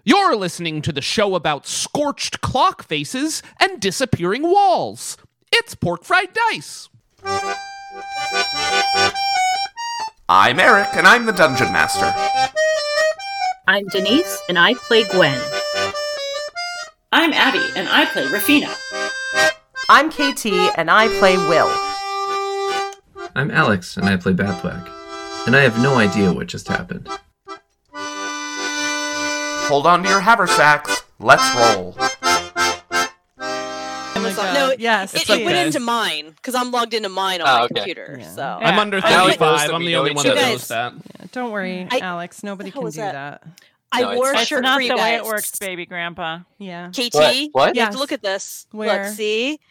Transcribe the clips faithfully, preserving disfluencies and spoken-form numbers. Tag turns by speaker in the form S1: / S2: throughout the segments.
S1: You're listening to the show about scorched clock faces and disappearing walls. It's Pork Fried Dice.
S2: I'm Eric, and I'm the Dungeon Master.
S3: I'm Denise, and I play Gwen.
S4: I'm Abby, and I play Rafina.
S5: I'm K T, and I play Will.
S6: I'm Alex, and I play Bathwack. And I have no idea what just happened.
S2: Hold on to your haversacks. Let's roll.
S7: Amazon. No,
S8: yes,
S7: it,
S1: okay.
S7: it went into mine because I'm logged into mine on
S9: Oh,
S7: my
S9: okay.
S7: computer.
S8: Yeah.
S7: So
S1: I'm
S8: Yeah.
S1: under
S7: I-
S1: thirty-five.
S9: I-
S1: I'm the only one that
S7: You
S1: knows
S7: guys-
S1: that.
S8: Yeah, don't worry,
S7: I-
S8: Alex. Nobody
S7: What
S8: can
S7: was
S8: do
S7: that?
S8: that.
S7: I
S9: No, it's
S7: wore a
S9: fine.
S3: It's
S7: shirt
S3: not
S7: for you
S3: the way
S7: guys.
S3: it works, baby grandpa.
S8: Yeah.
S7: K T,
S9: What? What?
S7: you
S8: Yes.
S7: have to look at this.
S8: Where?
S7: Look, see?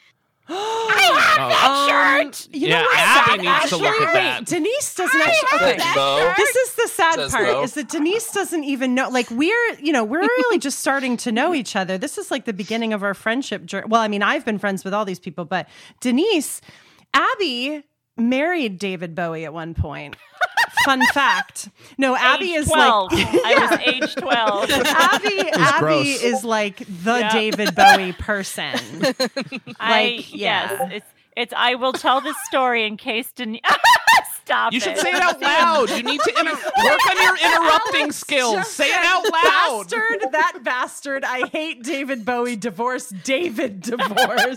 S1: Oh.
S8: Um, you
S1: Yeah,
S8: know what's
S1: Abby
S8: sad?
S1: needs to
S8: Actually,
S1: look at
S8: wait,
S1: that.
S8: Denise doesn't actually. Okay.
S9: Says no.
S8: This is the sad
S9: Says
S8: part
S9: no.
S8: is that Denise doesn't even know. Like we're, you know, we're really just starting to know each other. This is like the beginning of our friendship journey. Well, I mean, I've been friends with all these people, but Denise, Abby married David Bowie at one point. Fun fact. No, Abby
S3: age
S8: is
S3: twelve.
S8: like
S3: I was age twelve.
S8: Abby. Abby
S1: gross.
S8: is like the
S3: Yeah.
S8: David Bowie person.
S3: I,
S8: Like, yeah.
S3: yes, it's it's. I will tell this story in case Denise. Stop
S1: You
S3: it.
S1: should say it out loud. You need to inter- work on your interrupting
S8: Alex
S1: skills.
S8: just
S1: Say it
S8: said,
S1: out loud.
S8: Bastard, that bastard. I hate David Bowie. Divorce, David divorce.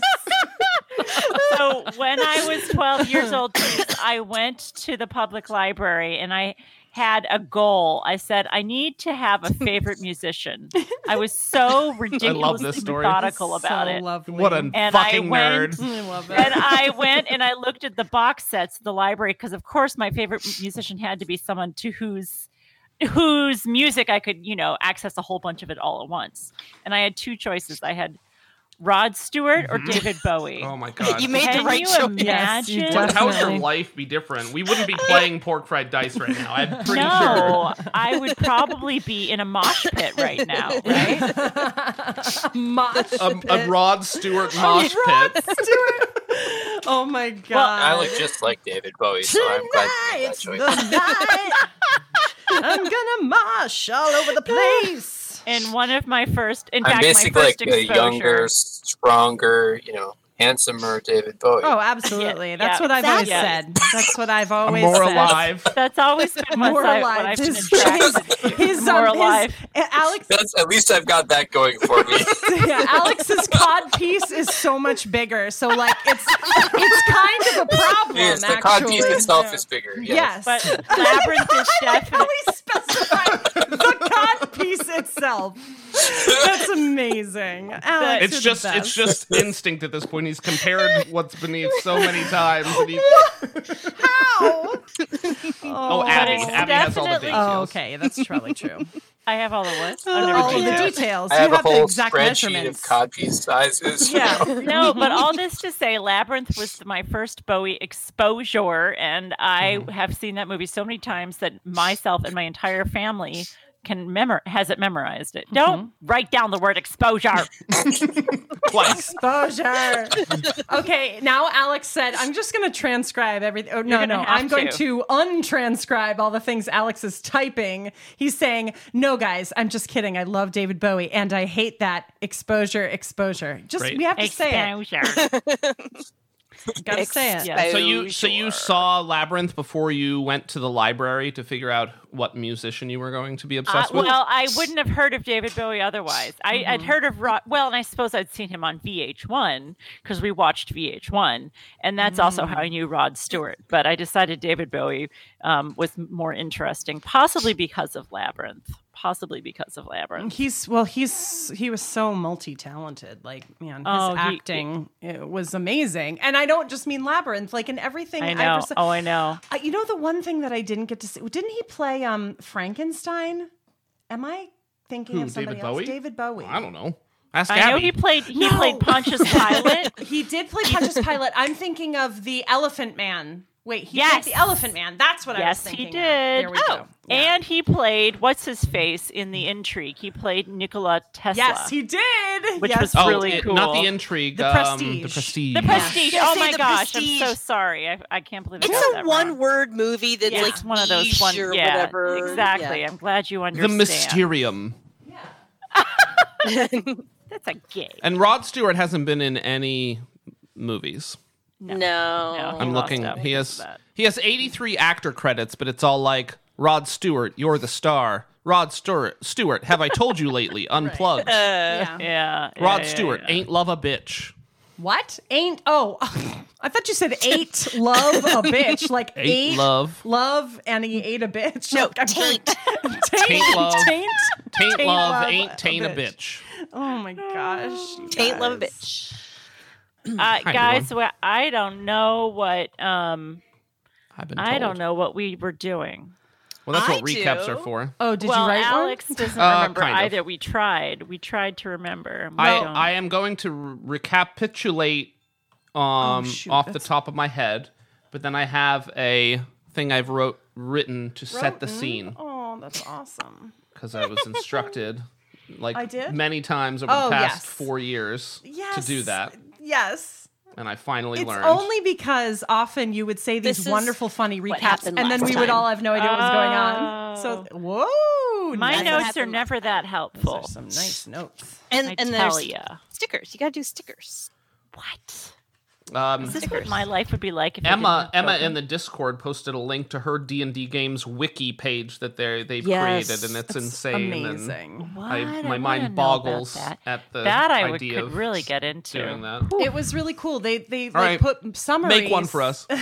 S3: So when I was twelve years old, I went to the public library and I had a goal. I said, I need to have a favorite musician. I was so ridiculously
S1: this story.
S3: methodical about
S8: so
S3: it.
S8: Lovely.
S1: What a
S3: And I
S1: fucking
S3: went-
S1: nerd.
S8: I love it.
S3: And I went and I looked at the box sets of the library because, of course, my favorite musician had to be someone to whose whose music I could, you know, access a whole bunch of it all at once. And I had two choices. I had Rod Stewart or David Bowie.
S1: Oh my god.
S7: You made
S3: Can
S7: the right
S3: you
S7: choice.
S8: Yes, you
S3: imagine?
S8: definitely-
S1: How would your life be different? We wouldn't be playing Pork Fried Dice right now. I'm pretty sure.
S3: No, I would probably be in a mosh pit right now, right?
S8: Mosh
S1: A,
S8: pit.
S1: a Rod Stewart mosh
S8: Rod
S1: pit.
S8: Stewart. Oh my god.
S9: I look just like David Bowie, so I'm glad you made that
S8: Tonight's
S9: choice.
S8: the night. I'm gonna mosh all over the place.
S3: In one of my first, in
S9: I'm
S3: fact, my
S9: basically
S3: first
S9: like a
S3: exposure.
S9: younger, stronger, you know, handsomer David Bowie.
S8: Oh, absolutely.
S3: Yeah,
S8: That's
S3: yeah.
S8: what I've always
S3: Yeah.
S8: said. That's what I've
S1: I'm
S8: always
S1: more
S8: said.
S1: alive.
S3: That's always been what,
S8: More
S3: I, what
S8: alive.
S3: I've been
S8: His,
S3: attracted
S8: his,
S3: to.
S8: his,
S3: More
S8: um,
S3: alive.
S8: his, Alex,
S9: That's at least I've got that going for me.
S8: yeah, Alex's cod piece is so much bigger. So like it's it's kind of a problem.
S9: yes, the
S8: actually.
S9: cod piece itself is bigger. Yes.
S8: Yes.
S3: But Labyrinth is
S8: How
S3: definitely.
S8: we specify the cod piece itself. That's amazing. Alex,
S1: It's
S8: you're
S1: just
S8: the best.
S1: it's just instinct at this point. He's compared what's beneath so many times. And he,
S8: How?
S1: oh, Abby.
S3: it's
S1: Abby has all the
S3: definitely-
S1: details.
S8: Oh, okay, that's probably true.
S3: I have all the what?
S8: All
S3: Never
S8: of the
S3: details.
S8: details.
S9: I
S8: You
S9: have
S8: have
S9: a
S8: the
S9: whole
S8: exact
S9: spreadsheet
S8: measurements.
S9: of codpiece sizes. you
S8: Yeah.
S9: know.
S3: No, but all this to say, Labyrinth was my first Bowie exposure, and I
S1: Mm-hmm.
S3: have seen that movie so many times that myself and my entire family can memor has it memorized. It. Don't write down the word exposure.
S1: Twice.
S8: Exposure. Okay, now Alex said, I'm just going to transcribe everything. Oh, no,
S3: gonna
S8: no,
S3: have
S8: I'm going
S3: to.
S8: to untranscribe all the things Alex is typing. He's saying, no, guys, I'm just kidding. I love David Bowie, and I hate that exposure, exposure. Just,
S1: Great.
S8: we have to say it.
S3: Exposure.
S8: Gotta say it.
S3: Yeah.
S1: So you so you saw Labyrinth before you went to the library to figure out what musician you were going to be
S3: Uh,
S1: obsessed with?
S3: well, I wouldn't have heard of David Bowie otherwise. I,
S8: Mm-hmm.
S3: I'd heard of Rod. Well, and I suppose I'd seen him on V H one because we watched V H one, and that's also how I knew Rod Stewart. But I decided David Bowie um, was more interesting, possibly because of Labyrinth. Possibly because of Labyrinth.
S8: He's well. He's he was so multi-talented. Like man, his
S3: Oh, he-
S8: acting it was amazing. And I don't just mean Labyrinth. Like in everything.
S3: I
S8: I've
S3: know.
S8: ever se-
S3: Oh, I know.
S8: Uh, you know the one thing that I didn't get to see. Didn't he play um Frankenstein? Am I thinking
S1: Who,
S8: of somebody
S1: David
S8: else?
S1: Bowie?
S8: David Bowie.
S1: I don't know. Ask
S3: I know
S1: Abby.
S3: he played. He
S8: No.
S3: played Pontius Pilate.
S8: He did play Pontius Pilate. I'm thinking of the Elephant Man. Wait, he
S3: Yes.
S8: played the Elephant Man. That's what I was
S3: Yes,
S8: thinking.
S3: he
S8: of.
S3: did.
S8: There we
S3: oh,
S8: go. Yeah.
S3: and he played what's his face in the Intrigue. He played Nikola Tesla.
S8: Yes, he did.
S3: Which
S8: yes.
S3: was
S1: Oh,
S3: really
S1: it-
S3: cool.
S1: not the Intrigue.
S8: The
S1: um,
S8: Prestige.
S1: The Prestige.
S3: The Prestige.
S7: Yeah.
S3: Oh
S7: Say
S3: my
S7: The
S3: gosh,
S7: Prestige.
S3: I'm so sorry. I, I can't believe I
S7: It's
S3: got
S7: a
S3: that
S7: one
S3: wrong.
S7: word movie that's
S3: Yeah,
S7: like
S3: it's one of those one.
S7: niche or
S3: Yeah,
S7: whatever.
S3: exactly.
S7: Yeah.
S3: I'm glad you
S1: The
S3: understand.
S1: Mysterium.
S3: That's a gay.
S1: And Rod Stewart hasn't been in any movies.
S7: No.
S3: No,
S1: I'm
S3: he
S1: looking.
S3: lost out
S1: He
S3: because
S1: has
S3: of that.
S1: he has eighty-three actor credits, but it's all like Rod Stewart, you're the star. Rod Stewart, Stewart, have I told you lately? Unplugged.
S8: Yeah.
S3: Yeah.
S1: Rod
S3: yeah, yeah,
S1: Stewart,
S3: yeah.
S1: ain't love a bitch.
S8: What? Ain't oh I thought you said ate love a bitch. Like
S1: Ain't
S8: ate
S1: love.
S8: love and he ate a bitch.
S7: No,
S8: Like, I'm very-
S7: taint.
S8: taint.
S1: Taint love.
S8: Taint.
S1: Taint
S8: Taint
S1: love,
S8: love
S1: ain't
S8: a
S1: taint a
S8: bitch.
S1: bitch.
S8: Oh my gosh. you
S7: Taint love a
S8: guys.
S7: bitch.
S3: Uh,
S1: Hi,
S3: guys,
S1: everyone.
S3: well, I don't know what um
S1: I've been
S3: I
S1: told.
S3: don't know what we were doing.
S1: Well, that's
S7: I
S1: what recaps
S7: do.
S1: are for.
S8: Oh, did
S3: well,
S8: you write
S3: Alex
S8: one?
S3: doesn't
S1: Uh,
S3: remember
S1: kind of.
S3: either. We tried. We tried to remember. We
S1: I,
S3: don't.
S1: I am going to re- recapitulate um,
S8: shoot,
S1: off the
S8: that's-
S1: top of my head, but then I have a thing I've wrote written to set the
S8: Wrote-
S1: scene
S8: Oh, that's awesome.
S1: because I was instructed like
S8: I did?
S1: many times over
S8: Oh,
S1: the past
S8: yes.
S1: four years
S8: Yes.
S1: to do that,
S8: Yes.
S1: and I finally
S8: It's
S1: learned.
S8: only because often you would say these
S7: This is
S8: wonderful, funny
S7: what
S8: recaps,
S7: happened
S8: and then
S7: last
S8: we would
S7: time.
S8: all have no idea what was going on. So, whoa!
S3: My
S8: nice.
S3: notes are
S7: happened
S3: never that
S8: Those
S3: helpful.
S8: are some nice notes.
S7: And
S3: I
S7: and
S3: tell
S7: there's
S3: ya.
S7: stickers. You gotta do stickers.
S3: What?
S1: um,
S3: Is this what my life would be like if I
S1: Emma
S3: didn't have
S1: Emma in
S3: children?
S1: the Discord posted a link to her D and D games wiki page that they they've
S7: Yes.
S1: created, and it's
S8: That's
S1: insane. and
S8: amazing.
S3: What?
S1: I,
S3: I
S1: my
S3: wanna
S1: mind
S3: know about
S1: boggles
S3: that.
S1: at the
S3: That I would,
S1: idea
S3: could
S1: of
S3: really get into.
S1: doing that.
S8: It was really cool. They they
S1: All
S8: like
S1: right.
S8: put summaries.
S1: Make one for us.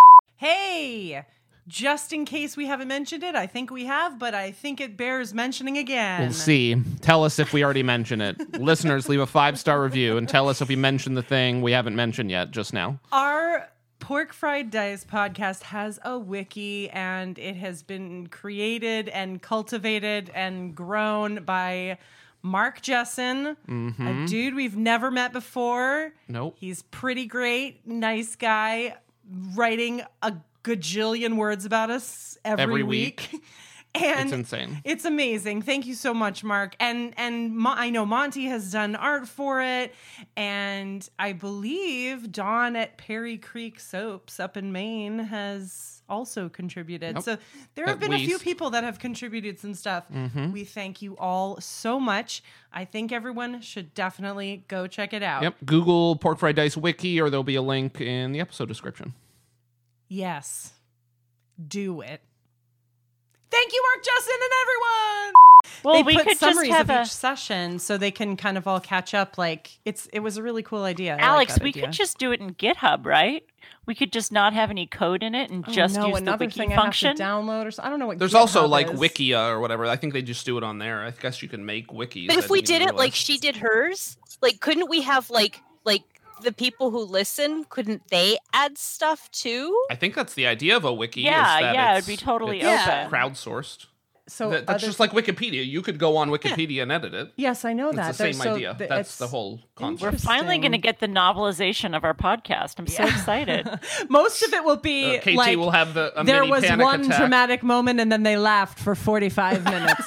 S8: Hey, just in case we haven't mentioned it, I think we have, but I think it bears mentioning again.
S1: We'll see. Tell us if we already mention it. Listeners, leave a five star review and tell us if we mentioned the thing we haven't mentioned yet just now.
S8: Our Pork Fried Dice podcast has a wiki, and it has been created and cultivated and grown by Mark Jessen, a dude we've never met before.
S1: Nope.
S8: He's pretty great, nice guy, writing a gajillion words about us every,
S1: Every
S8: week.
S1: week.
S8: And
S1: It's insane.
S8: It's amazing. Thank you so much, Mark. And and Mo- I know Monty has done art for it, and I believe Dawn at Perry Creek Soaps up in Maine has also contributed.
S1: Yep.
S8: So there have
S1: At
S8: been a few
S1: least.
S8: people that have contributed some stuff.
S1: Mm-hmm.
S8: We thank you all so much. I think everyone should definitely go check it out.
S1: Yep. Google Pork Fried Dice Wiki, or there'll be a link in the episode description.
S8: Yes. Do it. Thank you, Mark Justin and everyone.
S3: Well,
S8: they
S3: we
S8: put
S3: could just
S8: summaries
S3: have
S8: of
S3: a
S8: each session so they can kind of all catch up. Like it's it was a really cool idea. I like
S3: Alex.
S8: that
S3: We
S8: idea.
S3: could just do it in GitHub, right? We could just not have any code in it and
S8: Oh,
S3: just
S8: no,
S3: use the
S8: another
S3: wiki
S8: thing
S3: function.
S8: I have to download or so. I don't know what.
S1: There's also
S8: GitHub
S1: like
S8: is.
S1: Wikia or whatever. I think they just do it on there. I guess you can make wikis.
S7: But
S1: I
S7: if we
S1: didn't
S7: did
S1: even
S7: it like
S1: realize.
S7: she did hers, like couldn't we have like like the people who listen, couldn't they add stuff too?
S1: I think that's the idea of a wiki.
S3: Yeah,
S1: is that
S3: yeah,
S1: it's-
S3: it'd be totally
S1: it's
S7: open.
S1: crowdsourced.
S8: So
S1: That- that's
S8: other-
S1: just like Wikipedia. You could go on Wikipedia and edit it.
S8: Yes, I know
S1: It's
S8: that.
S1: the same
S8: There's- so
S1: idea.
S8: th-
S1: That's
S8: it's
S1: the whole concept.
S3: We're finally going to
S8: interesting.
S3: get the novelization of our podcast. I'm so excited.
S8: Most of it will be
S1: Uh, K T
S8: like
S1: will have the a
S8: there
S1: mini
S8: was
S1: panic
S8: one
S1: attack.
S8: dramatic moment and then they laughed for forty-five minutes.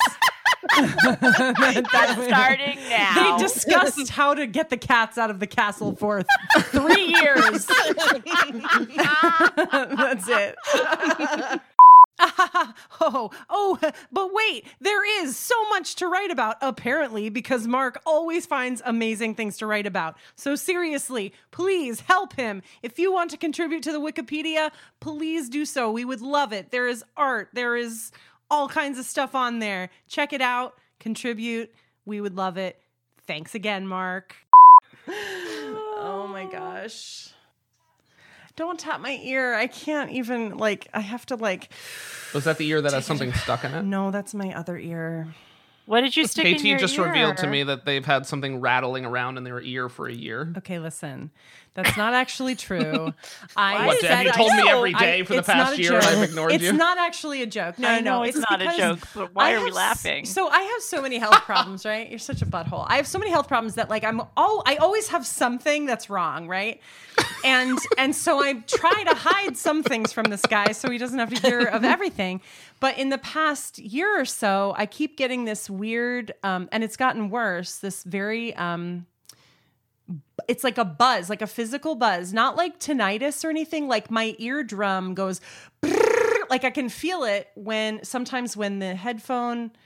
S8: That-
S3: Starting now.
S8: They discussed how to get the cats out of the castle for th- three years. That's it. oh, oh, but wait, there is so much to write about, apparently, because Mark always finds amazing things to write about. So seriously, please help him. If you want to contribute to the Wikipedia, please do so. We would love it. There is art, there is all kinds of stuff on there. Check it out, contribute. We would love it. Thanks again, Mark. Oh my gosh. Don't tap my ear. I can't even, like, I have to, like,
S1: Was that the ear that has something stuck in it?
S8: no, that's my other ear.
S3: What did you stick in
S1: K T
S3: your
S1: just
S3: ear?
S1: revealed to me that they've had something rattling around in their ear for a year.
S8: Okay, listen. That's not actually true. I
S1: What,
S8: said
S1: have you
S8: I-
S1: told me every
S8: I-
S1: day for the
S8: it's not
S1: past
S8: a
S1: year and
S8: joke.
S1: I've ignored
S8: it's
S1: you?
S8: It's not actually a joke. No,
S3: I
S8: no,
S3: know it's not a
S8: because
S3: joke, but why
S8: I
S3: are we
S8: have s-
S3: laughing?
S8: So I have so many health problems, right? You're such a butthole. I have so many health problems that like I'm oh I always have something that's wrong, right? And and so I try to hide some things from this guy so he doesn't have to hear of everything. But in the past year or so, I keep getting this weird, um, and it's gotten worse. This very, um, it's like a buzz, like a physical buzz, not like tinnitus or anything. Like my eardrum goes, brrr, like I can feel it when sometimes when the headphone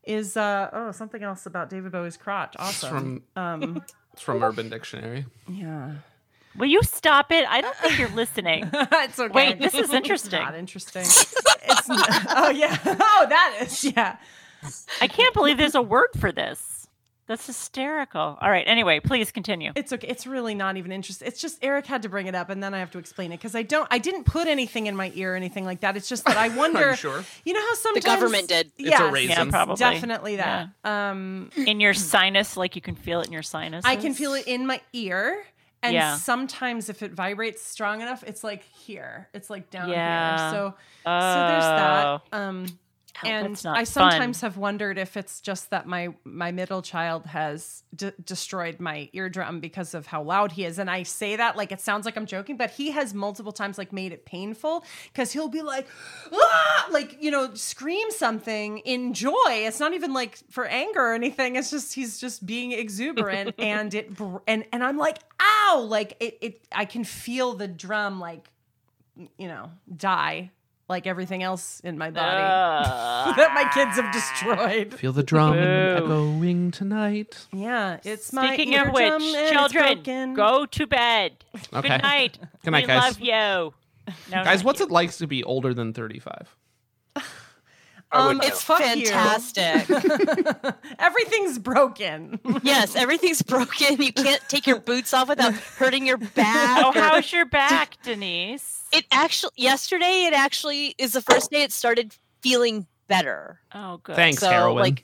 S8: is uh oh something else about David Bowie's crotch. Awesome.
S1: From
S8: um,
S1: it's from Urban Dictionary.
S8: yeah.
S3: Will you stop it? I don't think you're listening.
S8: It's okay.
S3: Wait, this is interesting.
S8: Not interesting. It's not, oh yeah. Oh, that is yeah.
S3: I can't believe there's a word for this. That's hysterical. All right. Anyway, please continue.
S8: It's okay. It's really not even interesting. It's just Eric had to bring it up, and then I have to explain it because I don't. I didn't put anything in my ear or anything like that. It's just that I wonder.
S1: I'm sure.
S8: You know how
S7: The
S8: sometimes
S7: government did.
S1: It's
S8: Yes,
S1: a raisin.
S3: Yeah, probably.
S8: definitely that. Um,
S3: In your sinus, like you can feel it in your sinus.
S8: I can feel it in my ear. And
S3: Yeah.
S8: sometimes if it vibrates strong enough, it's like here. It's like down
S3: Yeah.
S8: here. So so there's that.
S3: Oh.
S8: Um
S3: Oh,
S8: and
S3: that's not
S8: I
S3: fun.
S8: sometimes have wondered if it's just that my my middle child has d- destroyed my eardrum because of how loud he is. And I say that like it sounds like I'm joking, but he has multiple times like made it painful because he'll be like, ah! like, you know, scream something in joy. It's not even like for anger or anything. It's just he's just being exuberant and it br- and and I'm like, ow, like it it I can feel the drum like, you know, die. Like everything else in my body that my kids have destroyed.
S1: Feel the drum
S3: Boo.
S1: echoing tonight.
S8: Yeah, it's my
S3: Speaking of
S8: eardrum
S3: which,
S8: and it's
S3: children,
S8: broken.
S3: go to bed.
S1: Okay.
S3: Good night.
S1: Good night,
S3: we
S1: guys.
S3: love you. No,
S1: Guys,
S3: not
S1: what's
S3: you.
S1: it like to be older than thirty-five?
S9: I would
S8: Um,
S9: know.
S7: It's
S8: fuck you.
S7: fantastic.
S8: Everything's broken.
S7: Yes, everything's broken. You can't take your boots off without hurting your back.
S3: Oh,
S7: or-
S3: how's your back, Denise?
S7: It actually yesterday. It actually is the first day it started feeling better.
S3: Oh, good.
S1: Thanks,
S7: So
S1: heroin.
S7: like,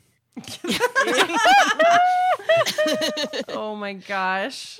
S8: Oh my gosh.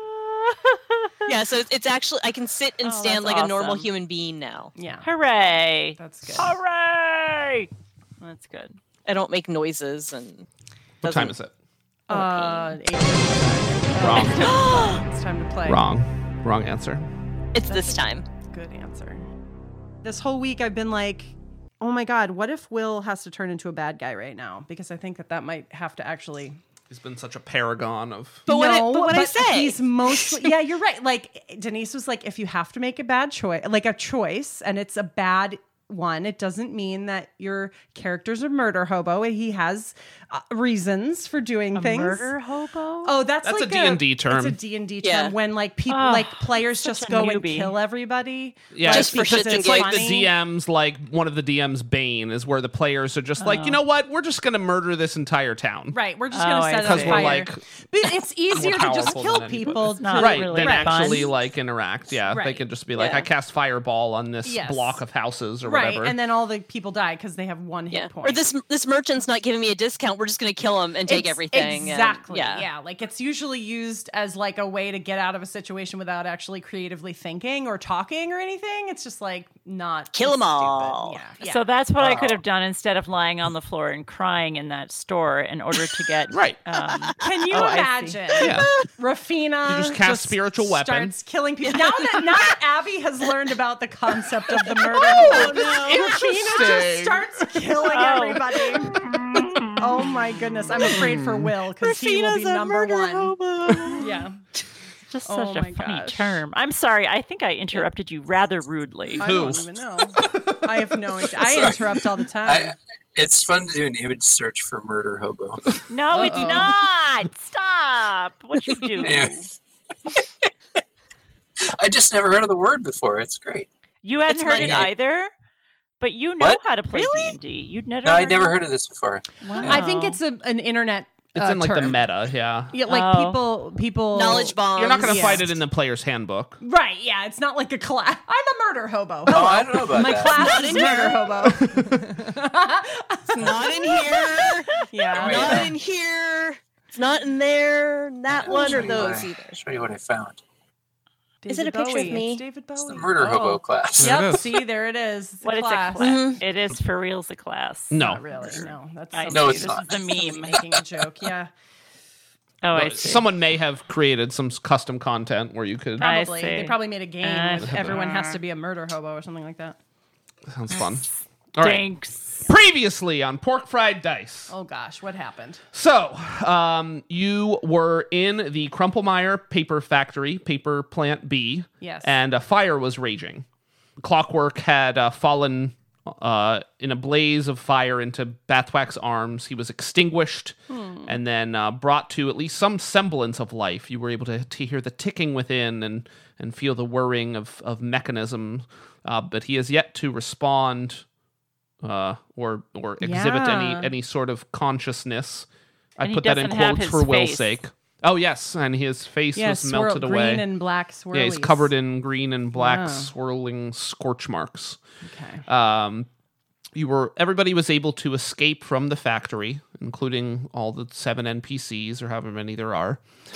S7: yeah. So it's, it's actually I can sit and
S3: Oh,
S7: stand
S3: that's
S7: like a normal
S3: awesome.
S7: human being now.
S8: Yeah,
S3: Hooray.
S8: that's good.
S3: Hooray. That's good.
S7: I don't make noises and.
S1: What time is it?
S8: Uh, eight
S1: Wrong.
S8: It's time to play.
S1: Wrong. Wrong answer.
S7: It's this time.
S8: Good answer. This whole week I've been like, oh my God, what if Will has to turn into a bad guy right now? Because I think that that might have to actually.
S1: He's been such a paragon of.
S7: But what I,
S8: No,
S7: but what I
S8: but
S7: say,
S8: he's mostly yeah, you're right. Like Denise was like, if you have to make a bad choice, like a choice, and it's a bad one, it doesn't mean that your character's a murder hobo. He has uh, reasons for doing
S3: A
S8: things.
S3: murder hobo?
S8: Oh, that's,
S1: That's
S8: like
S1: a D and D term.
S8: It's a D and D term
S7: Yeah.
S8: when like people,
S3: Oh,
S8: like players
S3: such
S8: just
S3: a
S8: go and
S3: newbie.
S8: kill everybody.
S1: Yeah,
S8: like,
S7: Just for
S8: because
S7: shits and
S1: It's like the
S8: funny.
S1: D M's, like one of the D M's bane is where the players are just like, you know what? We're just going to murder this entire town.
S8: Right, we're just
S3: Oh,
S8: gonna
S3: I
S8: set it on
S1: Because
S3: see.
S1: we're
S8: fire.
S1: like,
S8: but it's easier to just
S1: powerful
S8: kill
S1: than anybody.
S8: people.
S3: It's not
S8: to-
S1: right,
S3: really
S1: then
S3: fun.
S1: actually like interact. Yeah, they
S8: Right.
S1: can just be like,
S7: Yeah.
S1: I cast fireball on this
S8: Yes.
S1: block of houses or
S8: Right,
S1: whatever.
S8: and then all the people die because they have one hit
S7: yeah.
S8: point.
S7: Or this this merchant's not giving me a discount. We're just gonna kill him and take
S8: It's-
S7: everything. and-
S8: Exactly.
S7: yeah.
S8: yeah. Like it's usually used as like a way to get out of a situation without actually creatively thinking or talking or anything. It's just like not
S7: Kill 'em
S8: stupid.
S7: all.
S8: Yeah. yeah.
S3: So that's what I could have done instead of lying on the floor and crying in that store in order to get
S1: Right.
S3: Um,
S8: Can you
S3: Oh, I see.
S8: imagine?
S1: Yeah.
S8: Rafina
S1: You just cast spiritual weapon.
S8: starts killing people. Now that now that Abby has learned about the concept of the murder, oh, Rafina just starts killing
S3: Oh.
S8: everybody. Oh my goodness, I'm afraid for Will because he will be number one. Yeah,
S3: just
S8: Oh
S3: such a
S8: my
S3: funny
S8: gosh.
S3: term. I'm sorry. I think I interrupted you rather rudely.
S8: I
S1: Who?
S8: don't even know. I have no idea. I interrupt all the time.
S9: I, it's fun to do an image search for murder hobo.
S3: No, it's
S8: Uh-oh.
S3: not. Stop. What you do?
S9: Yeah. I just never heard of the word before. It's great.
S3: You hadn't
S7: It's
S3: heard
S7: my
S3: it
S7: name.
S3: either, but you know
S9: What?
S3: how to play D
S7: Really?
S3: and D. You'd never.
S9: No, I
S3: heard
S9: never
S3: of-
S9: heard of this before.
S3: Wow.
S8: I think it's a, an internet.
S1: It's
S8: uh,
S1: in like the
S8: term.
S1: meta, yeah.
S8: Yeah, like
S3: Oh.
S8: people, people.
S7: Knowledge bombs.
S1: You're not going to
S8: yeah.
S1: fight it in the player's handbook.
S8: Right? Yeah, it's not like a class. I'm a murder hobo.
S9: Oh, I don't know about
S8: My
S9: that.
S8: class
S7: Not
S8: is
S7: in
S8: murder hobo.
S7: It's not in here.
S8: Yeah.
S9: Wait.
S7: Not in here. It's not in there. That
S9: I'll
S7: one
S9: show
S7: or
S9: you
S7: those
S9: what I-
S7: either.
S9: I'll show you what I found.
S7: Is it a
S8: David
S7: picture of
S8: Bowie.
S7: me?
S8: It's David Bowie.
S9: It's the murder
S8: Oh.
S9: hobo class.
S1: There it
S8: Yep.
S1: is.
S8: See, there it is. It's
S3: What
S8: a
S3: it's
S8: class.
S3: a class.
S7: Mhm.
S3: It is for reals a class.
S1: No.
S8: Not really. No, that's
S3: I
S8: somebody-
S9: No, it's
S3: this
S9: not.
S3: is the
S8: somebody
S3: meme.
S8: making a joke. Yeah,
S3: Oh, I
S1: Well,
S3: see.
S1: Someone may have created some s- custom content where you could.
S3: I
S8: probably.
S3: see.
S8: They probably made a game.
S3: Uh,
S8: with everyone has to be a murder hobo or something like that.
S1: Sounds fun. All right.
S3: Thanks.
S1: Previously on Pork Fried Dice.
S8: Oh gosh, what happened?
S1: So, um, you were in the Crumplemeyer paper factory, paper plant B.
S8: Yes.
S1: And a fire was raging. Clockwork had uh, fallen uh, in a blaze of fire into Bathwack's arms. He was extinguished
S8: Hmm.
S1: and then uh, brought to at least some semblance of life. You were able to, to hear the ticking within and, and feel the whirring of, of mechanism, uh, but he has yet to respond uh, or or exhibit
S8: Yeah.
S1: any any sort of consciousness. I
S3: And he
S1: put that in
S3: doesn't have
S1: quotes
S3: his
S1: for Will's
S3: face.
S1: sake. Oh, yes, and his face
S8: Yeah,
S1: was
S8: swirl-
S1: melted
S8: green
S1: away.
S8: and black swirlies.
S1: Yeah, he's covered in green and black
S8: Wow.
S1: swirling scorch marks.
S8: Okay.
S1: Um, you were everybody was able to escape from the factory, including all the seven N P Cs or however many there are.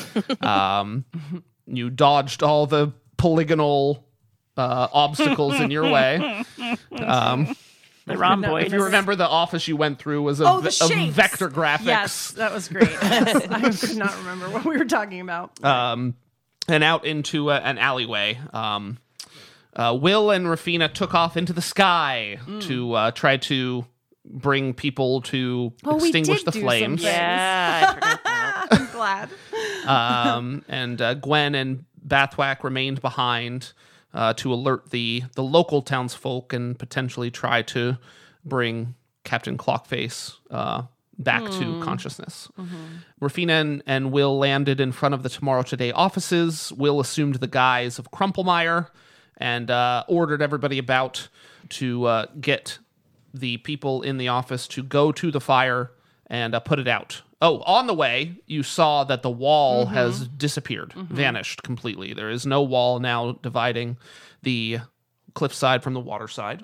S1: um, you dodged all the polygonal uh, obstacles in your way. Um,
S3: The rhomboids.
S1: if you remember, the office you went through was a,
S8: Oh, the
S1: ve- a
S8: shapes.
S1: vector graphics.
S8: Yes, that was great. Yes, I could not remember what we were talking about.
S1: um, and out into a, an alleyway. Um, uh, Will and Rafina took off into the sky
S8: Mm.
S1: to uh, try to bring people to
S8: Oh, we
S1: extinguish
S8: did
S1: the
S8: do some
S1: flames.
S8: things.
S3: Yeah, I forgot that.
S8: I'm glad.
S1: um, and uh, Gwen and Bathwack remained behind uh, to alert the the local townsfolk and potentially try to bring Captain Clockface uh, back to consciousness. Rafina and, and Will landed in front of the Tomorrow Today offices. Will assumed the guise of Crumplemeyer and uh, ordered everybody about to uh, get the people in the office to go to the fire and uh, put it out. Oh, on the way, you saw that the wall has disappeared, vanished completely. There is no wall now dividing the cliffside from the waterside.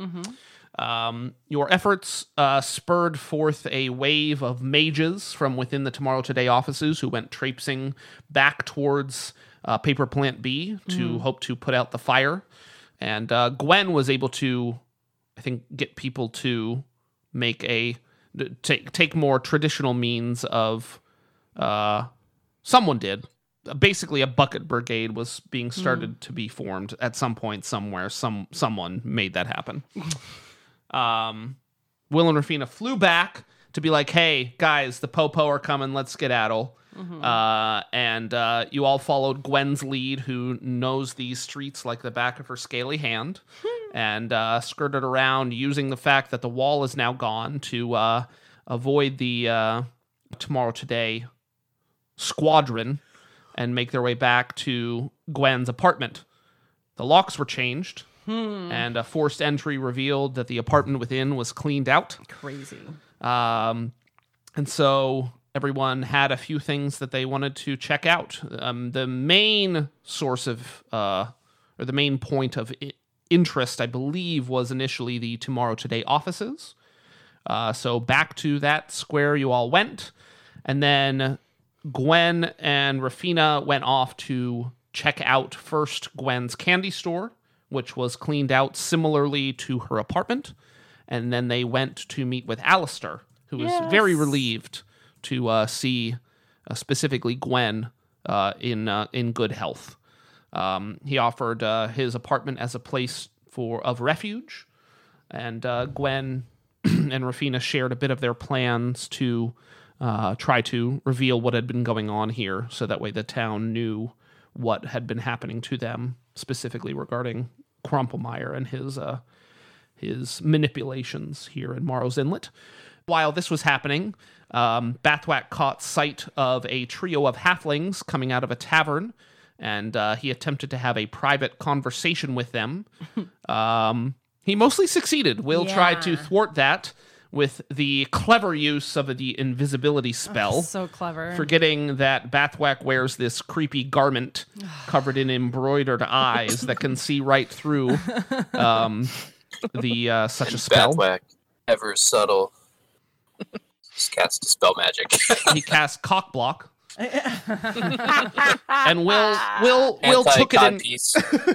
S1: Um, your efforts uh, spurred forth a wave of mages from within the Tomorrow Today offices who went traipsing back towards uh, Paper Plant B to hope to put out the fire. And uh, Gwen was able to, I think, get people to make a take take more traditional means of. Uh, someone did. Basically, a bucket brigade was being started to be formed at some point somewhere. Some someone made that happen. um, Will and Rafina flew back to be like, "Hey guys, the Popo are coming. Let's skedaddle." Uh, and uh, you all followed Gwen's lead, who knows these streets like the back of her scaly hand, and uh, skirted around using the fact that the wall is now gone to uh, avoid the uh, Tomorrow Today squadron and make their way back to Gwen's apartment. The locks were changed, and a forced entry revealed that the apartment within was cleaned out.
S8: Crazy.
S1: Um, and so everyone had a few things that they wanted to check out. Um, the main source of, uh, or the main point of I- interest, I believe, was initially the Tomorrow Today offices. Uh, so back to that square you all went. And then Gwen and Rafina went off to check out first Gwen's candy store, which was cleaned out similarly to her apartment. And then they went to meet with Alistair, who was very relieved to uh, see uh, specifically Gwen uh, in uh, in good health. Um, he offered uh, his apartment as a place for of refuge, and uh, Gwen and Rafina shared a bit of their plans to uh, try to reveal what had been going on here, so that way the town knew what had been happening to them, specifically regarding Crumplemeyer and his uh, his manipulations here in Morrow's Inlet. While this was happening, um, Bathwack caught sight of a trio of halflings coming out of a tavern, and uh, he attempted to have a private conversation with them. um, he mostly succeeded. Will
S8: Yeah.
S1: tried to thwart that with the clever use of the invisibility spell.
S8: So clever.
S1: Forgetting that Bathwack wears this creepy garment covered in embroidered eyes that can see right through um, the uh, such a spell.
S9: Bathwack, ever subtle. Just cast dispel magic.
S1: He cast cock block, and Will Will Will took it in.
S9: Anti-codpiece.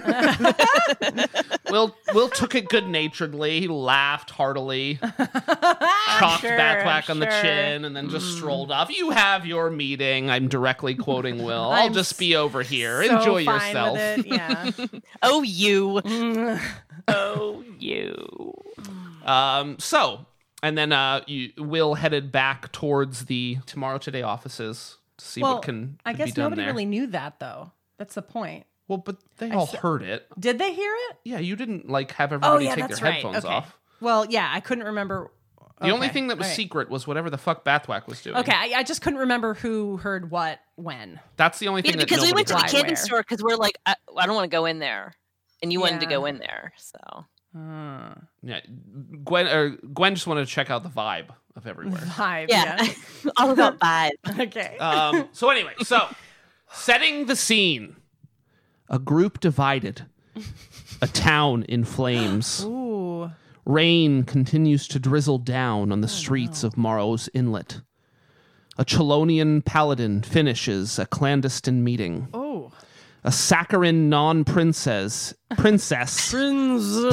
S1: Will Will took it good naturedly. He laughed heartily, cocked
S3: sure,
S1: Bathwack on the
S3: sure.
S1: chin, and then just strolled off. You have your meeting. I'm directly quoting Will. I'll
S8: I'm
S1: just be over here.
S8: So
S1: Enjoy
S8: fine
S1: yourself.
S8: with it. Yeah.
S7: Oh, you.
S3: Oh, you.
S1: Um, so, and then uh, you, Will headed back towards the Tomorrow Today offices to see
S8: well,
S1: what can,
S8: I
S1: could
S8: guess
S1: be done
S8: nobody
S1: there.
S8: really knew that though. That's the point.
S1: Well, but they all heard it.
S8: Did they hear it?
S1: Yeah, you didn't like have everybody
S8: Oh, yeah,
S1: take
S8: that's
S1: their
S8: right.
S1: headphones
S8: Okay.
S1: off.
S8: Well, yeah, I couldn't remember.
S1: The only
S8: Okay,
S1: thing that was
S8: all right.
S1: secret was whatever the fuck Bathwack was doing.
S8: Okay, I, I just couldn't remember who heard what when.
S1: That's the only thing
S7: Yeah,
S1: that
S7: because we
S1: nobody
S7: went to the
S1: heard.
S8: Why,
S7: candy
S8: where?
S7: store because we're like, I, I don't want to go in there, and you wanted to
S8: Yeah.
S7: go in there, so.
S8: Uh,
S1: Yeah, Gwen or Gwen just wanted to check out the vibe of everywhere.
S8: vibe.
S7: Yeah,
S8: Yeah.
S7: all about vibe.
S8: Okay.
S1: Um, so anyway, so setting the scene, a group divided, a town in flames.
S8: Ooh.
S1: Rain continues to drizzle down on the streets of Morrow's Inlet. A Chelonian paladin finishes a clandestine meeting.
S8: Oh.
S1: A Saccharin non-princess princess
S8: Princess.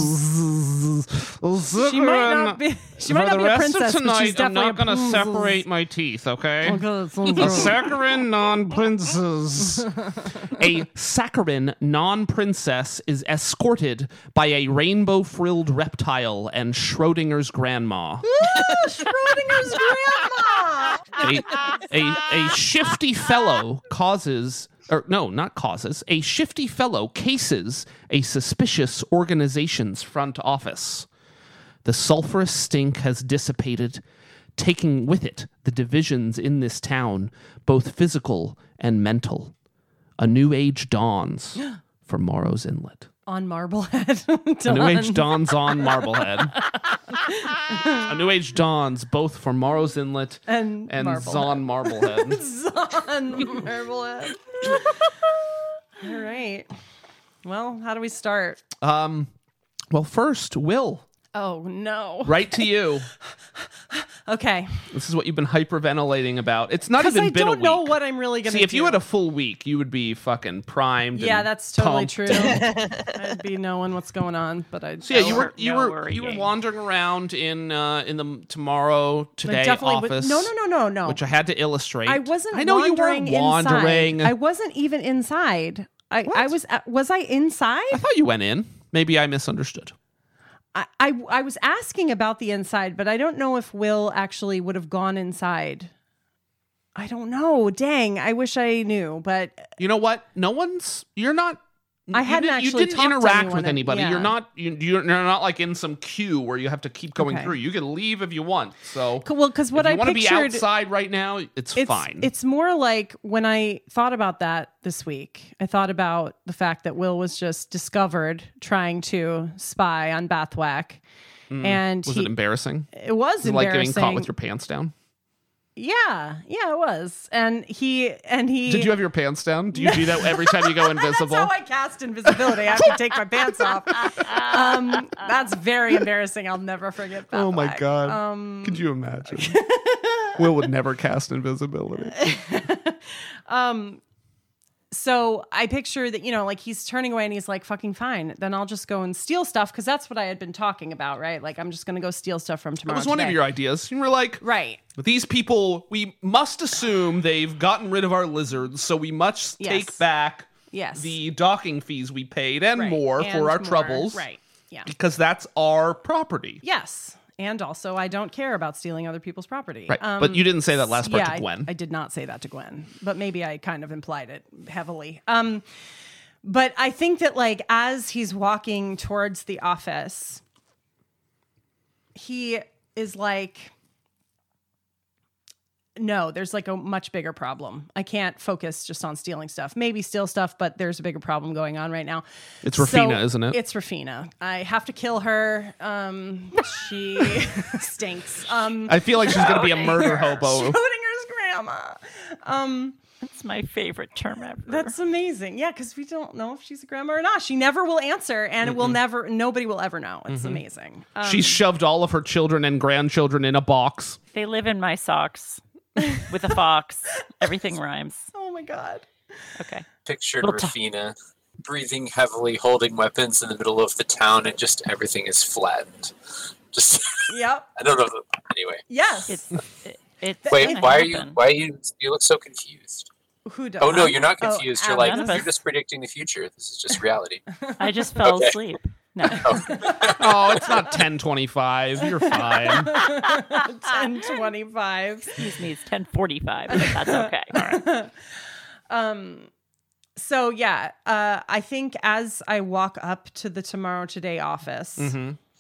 S1: princess
S8: She might not be. She might
S1: For
S8: not
S1: the
S8: be a
S1: rest
S8: princess,
S1: of
S8: but she's
S1: tonight, I'm
S8: definitely
S1: not
S8: a
S1: going to
S8: princess.
S1: separate my teeth, okay?
S8: Okay, that sounds
S1: A
S8: good.
S1: Saccharin non-princess. A Saccharin non-princess is escorted by a rainbow-frilled reptile and Schrodinger's grandma.
S8: Schrodinger's grandma.
S1: a, a, a shifty fellow causes, or no, not causes, a shifty fellow cases a suspicious organization's front office. The sulfurous stink has dissipated, taking with it the divisions in this town, both physical and mental. A new age dawns for Morrow's Inlet.
S8: On Marblehead.
S1: A new age dawns on Marblehead. A new age dawns both for Morrow's Inlet
S8: And
S1: and
S8: Marblehead.
S1: Zon Marblehead.
S8: On Marblehead. All right. Well, how do we start?
S1: Um, well, first, Will,
S8: Oh, no.
S1: right to you.
S8: Okay.
S1: This is what you've been hyperventilating about. It's not
S8: Because
S1: even
S8: I
S1: been a
S8: don't
S1: week.
S8: know what I'm really going to
S1: See,
S8: do.
S1: if you had a full week, you would be fucking primed.
S8: Yeah,
S1: and
S8: that's totally
S1: pumped
S8: true.
S1: and-
S8: I'd be knowing what's going on, but I.
S1: So yeah, you
S3: No
S1: were you
S3: no
S1: were
S3: worrying.
S1: you were wandering around in uh, in the tomorrow today
S8: definitely.
S1: office.
S8: No, no, no, no, no.
S1: Which I had to illustrate.
S8: I wasn't.
S1: I know you
S8: wandering
S1: weren't wandering.
S8: Inside. I wasn't even inside. I, I was. uh, Was I inside?
S1: I thought you went in. Maybe I misunderstood.
S8: I, I I was asking about the inside, but I don't know if Will actually would have gone inside. I don't know. Dang, I wish I knew, but
S1: You know what? No one's. You're not.
S8: I
S1: you
S8: hadn't
S1: didn't-
S8: actually
S1: You didn't
S8: talked to
S1: interact
S8: anyone
S1: with
S8: and-
S1: anybody.
S8: yeah.
S1: You're not. You, you're, you're not like in some queue where you have to keep going
S8: Okay.
S1: through. You can leave if you want. So
S8: C- well, because what
S1: if you
S8: I
S1: want to be
S8: pictured,
S1: outside right now, it's,
S8: it's
S1: fine.
S8: It's more like when I thought about that this week. I thought about the fact that Will was just discovered trying to spy on Bathwack, and
S1: Mm. was
S8: he,
S1: it embarrassing?
S8: it was
S1: Was it like getting
S8: embarrassing.
S1: caught with your pants down?
S8: Yeah, yeah, it was, and he and he.
S1: Did you have your pants down? Do you do that every time you go invisible?
S8: That's how I cast invisibility. I have to take my pants off. Um, that's very embarrassing. I'll never forget that.
S1: Oh my
S8: fact.
S1: God.
S8: Um,
S1: Could you imagine? Will would never cast invisibility.
S8: um, so I picture that, you know, like he's turning away and he's like, fucking fine. Then I'll just go and steal stuff because that's what I had been talking about, right? Like, I'm just going to go steal stuff from
S1: That
S8: tomorrow.
S1: was one of
S8: today.
S1: your ideas. You were like,
S8: Right.
S1: these people, we must assume they've gotten rid of our lizards, so we must
S8: Yes.
S1: take back
S8: Yes.
S1: the docking fees we paid and
S8: Right.
S1: more
S8: And
S1: for our
S8: more.
S1: troubles.
S8: Right. Yeah.
S1: Because that's our property.
S8: Yes. And also, I don't care about stealing other people's property.
S1: Right.
S8: Um,
S1: But you didn't say that last part
S8: yeah,
S1: to
S8: I-
S1: Gwen.
S8: I, did not say that to Gwen, but maybe I kind of implied it heavily. Um, but I think that, like, as he's walking towards the office, he is like, no, there's like a much bigger problem. I can't focus just on stealing stuff. Maybe steal stuff, but there's a bigger problem going on right now.
S1: It's
S8: So-
S1: Rafina, isn't it?
S8: It's Rafina. I have to kill her. Um, she stinks. Um,
S1: I feel like she's going to be a murder hobo.
S8: Schrodinger's grandma. Um,
S3: That's my favorite term ever.
S8: that's amazing. Yeah, because we don't know if she's a grandma or not. She never will answer, and it will never. Nobody will ever know. It's amazing. Um,
S1: She's shoved all of her children and grandchildren in a box.
S3: They live in my socks with a fox. Everything rhymes.
S8: oh my god.
S3: Okay.
S9: Pictured
S3: Little
S9: Rafina breathing heavily, holding weapons in the middle of the town, and just everything is flattened. Just,
S8: Yep.
S9: I don't know. Anyway,
S8: Yes.
S3: It's it, it's
S9: wait,
S3: gonna
S9: why are you?
S3: happen.
S9: Why are you? You look so confused.
S8: Who does?
S9: Oh no, you're not
S8: Oh,
S9: confused. you're
S8: Adam.
S9: like
S3: None of
S9: you're
S3: us.
S9: just predicting the future. This is just reality.
S3: I just fell
S9: Okay.
S3: asleep. No.
S1: Oh, it's not ten twenty-five. You're fine.
S8: ten twenty-five.
S3: Excuse me, it's ten forty-five, but that's okay. All right.
S8: Um, so yeah, uh, I think as I walk up to the Tomorrow Today office,
S1: Mhm.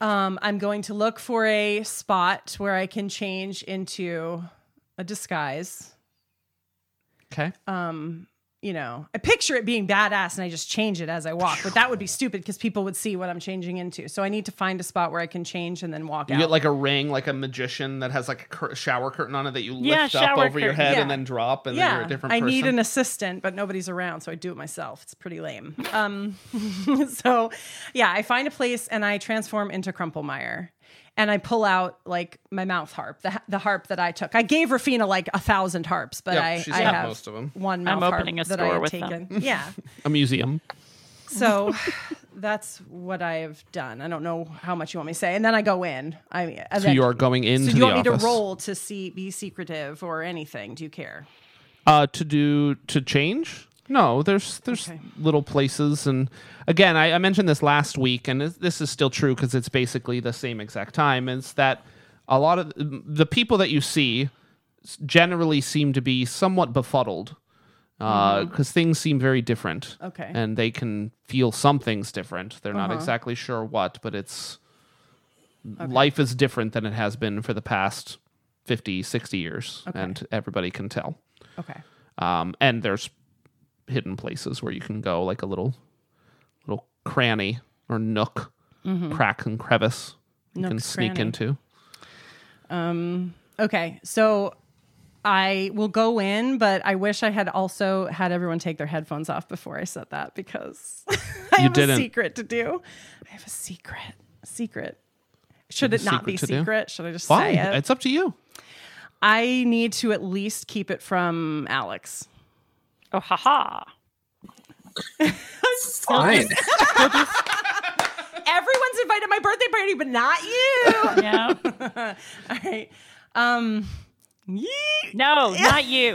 S8: Um, I'm going to look for a spot where I can change into a disguise.
S1: Okay.
S8: Um, you know, I picture it being badass and I just change it as I walk, but that would be stupid because people would see what I'm changing into. So I need to find a spot where I can change and then walk
S1: You
S8: out.
S1: get like a ring, like a magician that has like a cur- shower curtain on it that you
S3: Yeah,
S1: lift up
S3: shower
S1: over your
S3: curtain.
S1: head
S8: Yeah.
S1: and then drop, and then
S8: yeah,
S1: you're a different
S8: I
S1: person.
S8: need an assistant, but nobody's around, so I do it myself. It's pretty lame. Um, so yeah, I find a place and I transform into Crumplemeyer. And I pull out like my mouth harp, the the harp that I took. I gave Rafina like a thousand harps, but
S1: Yep,
S8: I,
S1: she's
S8: I
S1: got
S8: have
S1: most of 'em.
S8: one
S3: I'm
S8: mouth
S3: opening
S8: harp
S3: a
S8: that I
S3: store
S8: had
S3: with
S8: taken.
S3: them.
S8: Yeah.
S1: A museum.
S8: So that's what I have done. I don't know how much you want me to say. And then I go in. I and
S1: So
S8: then-
S1: you are going into
S8: So do you
S1: the
S8: want me
S1: office.
S8: to roll to see be secretive or anything? Do you care?
S1: Uh, to do to change? No, there's there's
S8: Okay.
S1: little places, and again, I, I mentioned this last week, and this- this is still true because it's basically the same exact time. Is that a lot of the people that you see generally seem to be somewhat befuddled because uh, things seem very different.
S8: Okay.
S1: And they can feel some things different. They're not exactly sure what, but it's life is different than it has been for the past fifty, sixty years, and everybody can tell.
S8: Okay.
S1: Um, and there's hidden places where you can go, like a little little cranny or nook, crack and crevice you can
S8: Nook,
S1: sneak
S8: cranny.
S1: into.
S8: Um, okay. So I will go in, but I wish I had also had everyone take their headphones off before I said that because I
S1: You
S8: have
S1: didn't.
S8: a secret to do. I have a secret. A secret. Should
S1: You
S8: it
S1: have a
S8: not be
S1: secret to do?
S8: secret? Should I just
S1: Fine,
S8: say it?
S1: it's up to you.
S8: I need to at least keep it from Alex.
S3: Oh, haha.
S9: Fine.
S8: Everyone's invited to my birthday party, but not you.
S3: Yeah.
S8: All right. Um, yeet.
S3: No, not you.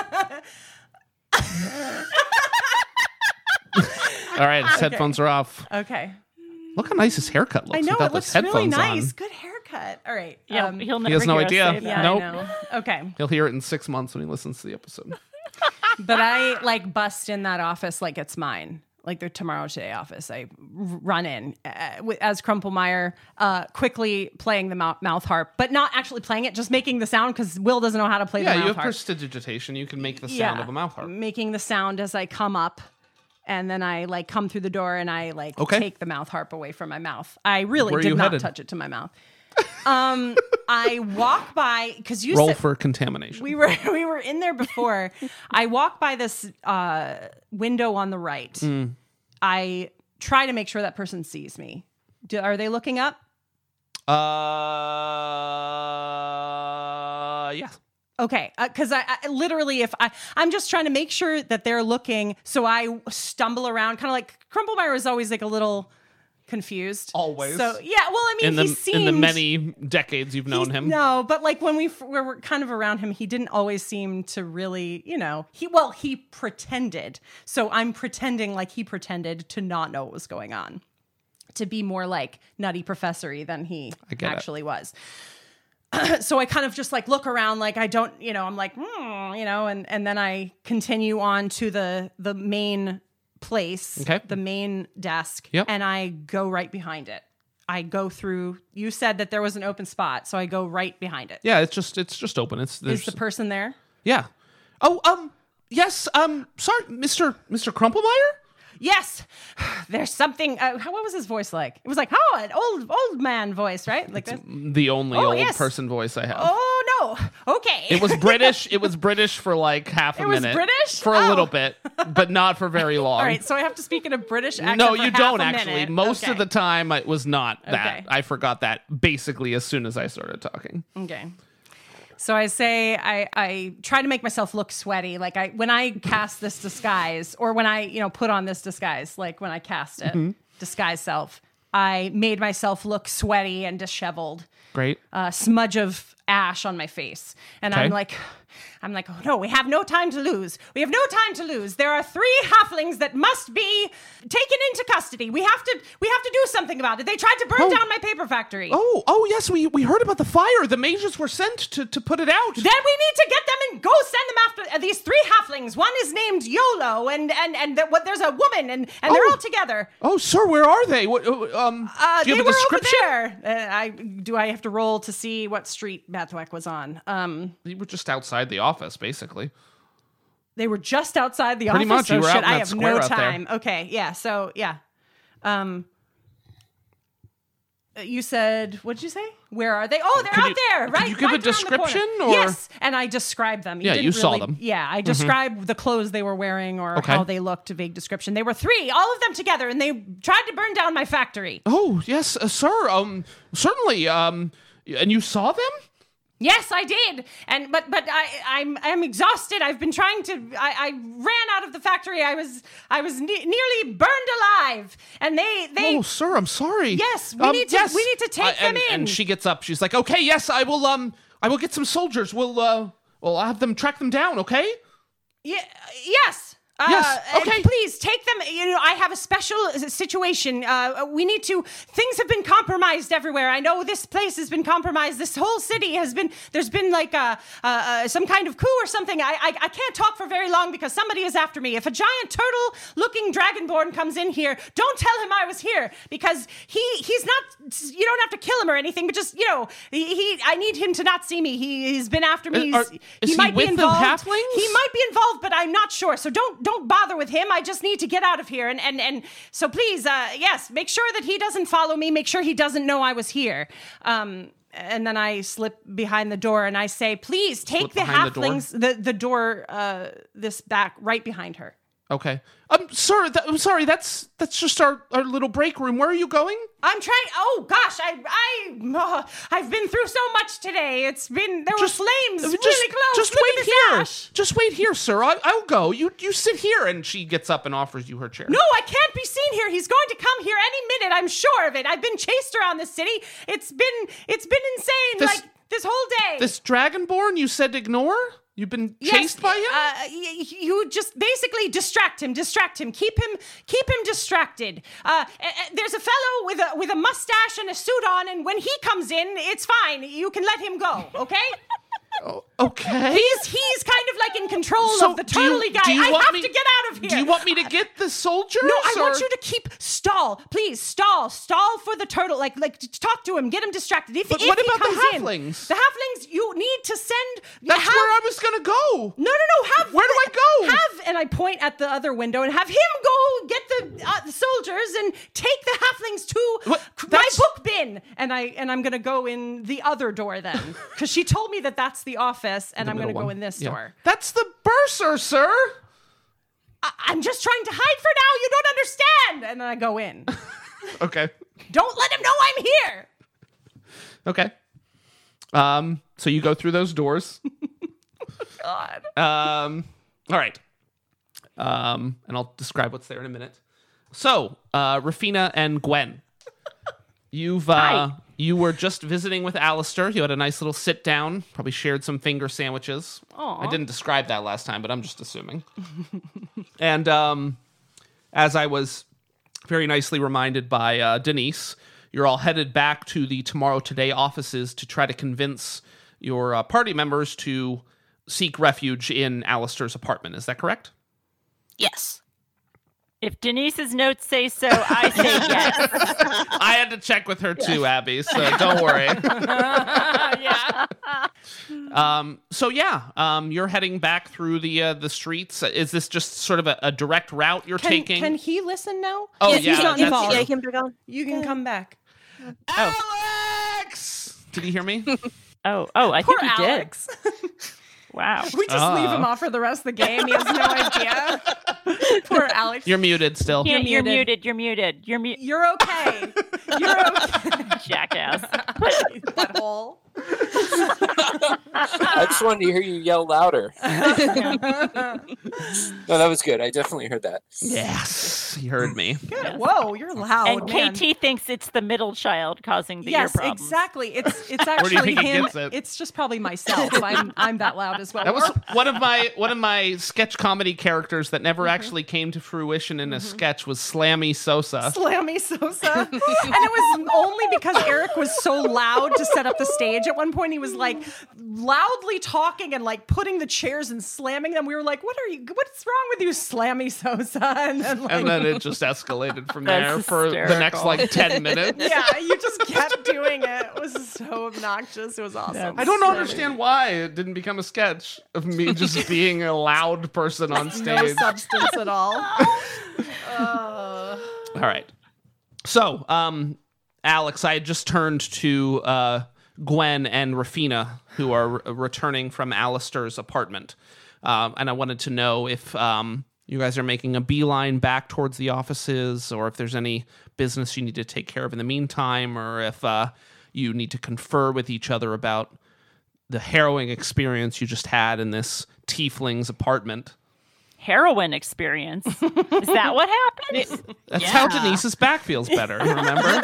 S1: All right, his headphones are off.
S8: Okay.
S1: Look how nice his haircut looks
S8: I know
S1: without
S8: it looks
S1: those
S8: really
S1: headphones
S8: nice.
S1: on.
S8: Good haircut. All right.
S3: Yeah,
S8: Um,
S3: he'll never
S1: has no
S3: hear us
S1: idea.
S3: say that.
S8: yeah,
S1: Nope.
S8: I know. Okay.
S1: He'll hear it in six months when he listens to the episode.
S8: But I like bust in that office like it's mine, like the Tomorrow Today office. I r- run in uh, with, as Crumplemeyer, uh, quickly playing the mouth, mouth harp, but not actually playing it, just making the sound because Will doesn't know how to play
S1: Yeah,
S8: the
S1: you
S8: mouth
S1: have
S8: harp.
S1: prestidigitation. You can make the sound of a mouth harp.
S8: Making the sound as I come up. And then I like come through the door and I like
S1: Okay.
S8: take the mouth harp away from my mouth. I really
S1: Where are
S8: did
S1: you
S8: not
S1: headed?
S8: touch it to my mouth. Um, I walk by because you
S1: Roll
S8: said
S1: for contamination.
S8: we were we were in there before. I walk by this uh, window on the right.
S1: Mm.
S8: I try to make sure that person sees me. Do, are they looking up?
S1: Uh, yeah.
S8: Okay, because I, I literally, if I, I'm just trying to make sure that they're looking, so I stumble around, kind of like Crumplemeyer is always like a little confused.
S1: Always.
S8: So yeah, well, I mean,
S1: In the
S8: he seemed
S1: in the many decades you've known
S8: he's-
S1: him.
S8: No, but like when we f- were were kind of around him, he didn't always seem to really, you know, he well, he pretended. So I'm pretending like he pretended to not know what was going on, to be more like Nutty Professor-y than he
S1: I get it.
S8: actually was. So I kind of just like look around, like I don't, you know, I'm like, hmm, you know, and and then I continue on to the the main place,
S1: Okay.
S8: the main desk,
S1: Yep.
S8: and I go right behind it. I go through. You said that there was an open spot, so I go right behind it.
S1: Yeah, it's just it's just open. It's there's
S8: Is the person there?
S1: yeah. Oh, um, yes. Um, sorry, Mister Mister Crumplemeyer.
S8: Yes. There's something. Uh, how, what was his voice like? It was like, oh, an old old man voice, right? Like this.
S1: The only
S8: Oh,
S1: old
S8: yes.
S1: person voice I have.
S8: Oh no. Okay.
S1: It was British. It was British for like half a
S8: It was
S1: minute.
S8: British?
S1: for a
S8: Oh.
S1: little bit, but not for very long.
S8: All right, so I have to speak in a British accent.
S1: No,
S8: for
S1: you
S8: half
S1: don't
S8: a
S1: actually.
S8: minute.
S1: Most
S8: Okay.
S1: of the time, it was not that.
S8: Okay.
S1: I forgot that basically as soon as I started talking.
S8: Okay. So I say I, I try to make myself look sweaty. Like I when I cast this disguise, or when I, you know, put on this disguise, like when I cast it,
S1: Mm-hmm.
S8: disguise self, I made myself look sweaty and disheveled.
S1: Great.
S8: A smudge of ash on my face. And
S1: Okay.
S8: I'm like, I'm like, oh no, we have no time to lose. We have no time to lose. There are three halflings that must be taken into custody. We have to we have to do something about it. They tried to burn
S1: Oh.
S8: down my paper factory.
S1: Oh, oh yes, we, we heard about the fire. The mages were sent to, to put it out.
S8: Then we need to get them and go send them after uh, these three halflings. One is named Yolo, and and and the, what, there's a woman, and and they're
S1: Oh.
S8: all together.
S1: Oh, sir, where are they? What, uh, um,
S8: Uh,
S1: do you
S8: they
S1: have a
S8: were
S1: description?
S8: over there. Uh, I do. I have to roll to see what street Bathwack was on. Um,
S1: You were just outside the office, basically.
S8: they were just outside the
S1: Pretty
S8: office.
S1: much, you
S8: so
S1: were
S8: shit,
S1: out in
S8: I
S1: that
S8: have
S1: square
S8: no
S1: out there.
S8: time. Okay, yeah. So yeah. Um, uh, you said what did you say? Where are they? Oh, they're
S1: Could
S8: out
S1: you-
S8: there,
S1: could
S8: right?
S1: you give a
S8: right around the corner.
S1: description, or-
S8: Yes, and I described them.
S1: Yeah,
S8: didn't
S1: you saw
S8: really-
S1: them.
S8: Yeah, I described the clothes they were wearing or
S1: Okay.
S8: how they looked. A vague description. They were three, all of them together, and they tried to burn down my factory.
S1: Oh, yes, uh, sir. Um, certainly. Um, and you saw them?
S8: Yes, I did, and but but I I'm I'm exhausted. I've been trying to. I, I ran out of the factory. I was I was ne- nearly burned alive, and they they.
S1: Oh, sir, I'm sorry.
S8: Yes, we need to- we need to take
S1: Uh, and,
S8: them in.
S1: And she gets up. She's like, "Okay, yes, I will. Um, I will get some soldiers. We'll uh, we'll have them track them down. Okay."
S8: Yeah, yes. Uh,
S1: Yes,
S8: uh,
S1: okay.
S8: Please take them. You know, I have a special uh, situation. Uh, we need to. Things have been compromised everywhere. I know this place has been compromised. This whole city has been. There's been like a, uh, uh, some kind of coup or something. I, I I can't talk for very long because somebody is after me. If a giant turtle-looking dragonborn comes in here, don't tell him I was here because he he's not. You don't have to kill him or anything, but just you know, he. he I need him to not see me. He, he's been after me.
S1: Are-
S8: He's-
S1: is he
S8: might
S1: with
S8: be
S1: the
S8: involved.
S1: halflings?
S8: He might be involved, but I'm not sure. So don't don't bother with him. I just need to get out of here. And and and so please, uh, yes, make sure that he doesn't follow me. Make sure he doesn't know I was here. Um, and then I slip behind the door and I say, please take
S1: Slip
S8: the
S1: behind the door?
S8: halflings, the the door, uh, this back right behind her.
S1: Okay. Um, sir, th- I'm sorry. That's that's just our, our little break room. Where are you going?
S8: I'm trying. Oh gosh, I I uh, I've been through so much today. It's been there
S1: Just-
S8: were flames
S1: Just,
S8: really close.
S1: just
S8: Look at
S1: wait
S8: this
S1: here.
S8: ash.
S1: Just wait here, sir. I, I'll go. You you sit here. And she gets up and offers you her chair.
S8: No, I can't be seen here. He's going to come here any minute. I'm sure of it. I've been chased around the city. It's been it's been insane.
S1: This-
S8: like this whole day.
S1: This dragonborn you said ignore? You've been chased
S8: Yes,
S1: by him?
S8: Uh, y- you just basically distract him, distract him, keep him, keep him distracted. Uh, a- a- there's a fellow with a with a mustache and a suit on, and when he comes in, it's fine. You can let him go, okay?
S1: Oh, okay.
S8: He's he's kind of like in control
S1: So
S8: of the
S1: do you-
S8: turtley guy.
S1: do you
S8: I
S1: want
S8: have
S1: me-
S8: to get out of here.
S1: Do you want me to get the soldiers?
S8: No, I want
S1: or-
S8: you to keep stall, please stall, stall for the turtle. Like, like t- talk to him, get him distracted. If,
S1: But
S8: if
S1: what
S8: he
S1: about the
S8: comes in,
S1: halflings?
S8: the halflings, you need to send.
S1: That's
S8: have,
S1: where I was gonna go.
S8: No, no, no. Have
S1: Where do I go?
S8: Have and I point at the other window and have him go get the, uh, the soldiers and take the halflings to
S1: What?
S8: c- my
S1: That's-
S8: book bin. And I and I'm gonna go in the other door then because she told me that that's the office, and
S1: The
S8: I'm gonna
S1: middle
S8: go
S1: one.
S8: in this
S1: Yeah.
S8: door.
S1: That's the bursar, sir.
S8: I- I'm just trying to hide for now. You don't understand. And then I go in.
S1: Okay.
S8: Don't let him know I'm here.
S1: Okay. Um. So you go through those doors.
S8: God.
S1: Um. All right. Um. And I'll describe what's there in a minute. So, uh, Rafina and Gwen, you've uh,
S3: Hi.
S1: you were just visiting with Alistair. You had a nice little sit down. Probably shared some finger sandwiches.
S8: Aw.
S1: I didn't describe that last time, but I'm just assuming. And um, as I was very nicely reminded by uh, Denise, you're all headed back to the Tomorrow Today offices to try to convince your uh, party members to seek refuge in Alistair's apartment. Is that correct?
S7: Yes.
S3: If Denise's notes say so, I say yes.
S1: I had to check with her too, Abby, so don't worry.
S8: Yeah.
S1: Um, so yeah, um, you're heading back through the uh, the streets. Is this just sort of a, a direct route you're
S8: Can,
S1: taking?
S8: can he listen now?
S1: Oh,
S8: He's
S1: yeah,
S8: not
S1: that's
S8: involved.
S1: true.
S7: Yeah, can be gone.
S8: You can come back.
S1: Alex! Did he hear me?
S3: Oh, oh, I
S8: Poor
S3: think you
S8: Alex.
S3: did. Wow.
S8: We just
S1: Uh.
S8: leave him off for the rest of the game. He has no idea. Poor Alex.
S1: You're muted still.
S3: You're, you're
S8: muted.
S3: muted. You're muted. You're muted.
S8: You're okay. You're okay.
S3: Jackass.
S8: Butthole.
S9: I just wanted to hear you yell louder. No, that was good. I definitely heard that.
S1: Yes, you heard me.
S8: Good. Whoa, you're loud.
S3: And
S8: man.
S3: K T thinks it's the middle child causing the
S8: Yes,
S3: ear problems.
S8: exactly. It's it's
S1: do you
S8: actually
S1: think he
S8: him.
S1: gets it?
S8: It's just probably myself. I'm I'm that loud as well.
S1: That was one of my one of my sketch comedy characters that never
S8: Mm-hmm.
S1: actually came to fruition in a sketch was Slammy Sosa.
S8: Slammy Sosa. And it was only because Eric was so loud to set up the stage. At one point, he was like loudly talking and like putting the chairs and slamming them. We were like, "What are you? What's wrong with you, Slammy Sosa?" And then, like,
S1: And then it just escalated from
S3: That's
S1: there for the next
S3: hysterical.
S1: like ten minutes.
S8: yeah, you just kept doing it. It was so obnoxious. It was awesome.
S1: I don't understand why it didn't become a sketch of me just being a loud person on
S8: No
S1: stage.
S8: substance at all. Uh,
S1: All right. So, um, Alex, I had just turned to uh, Gwen and Rafina, who are re- returning from Alistair's apartment. Um, and I wanted to know if um, you guys are making a beeline back towards the offices, or if there's any business you need to take care of in the meantime, or if uh, you need to confer with each other about the harrowing experience you just had in this tiefling's apartment.
S3: Heroin experience. Is that what happened?
S1: That's
S7: Yeah.
S1: how Denise's back feels better, remember?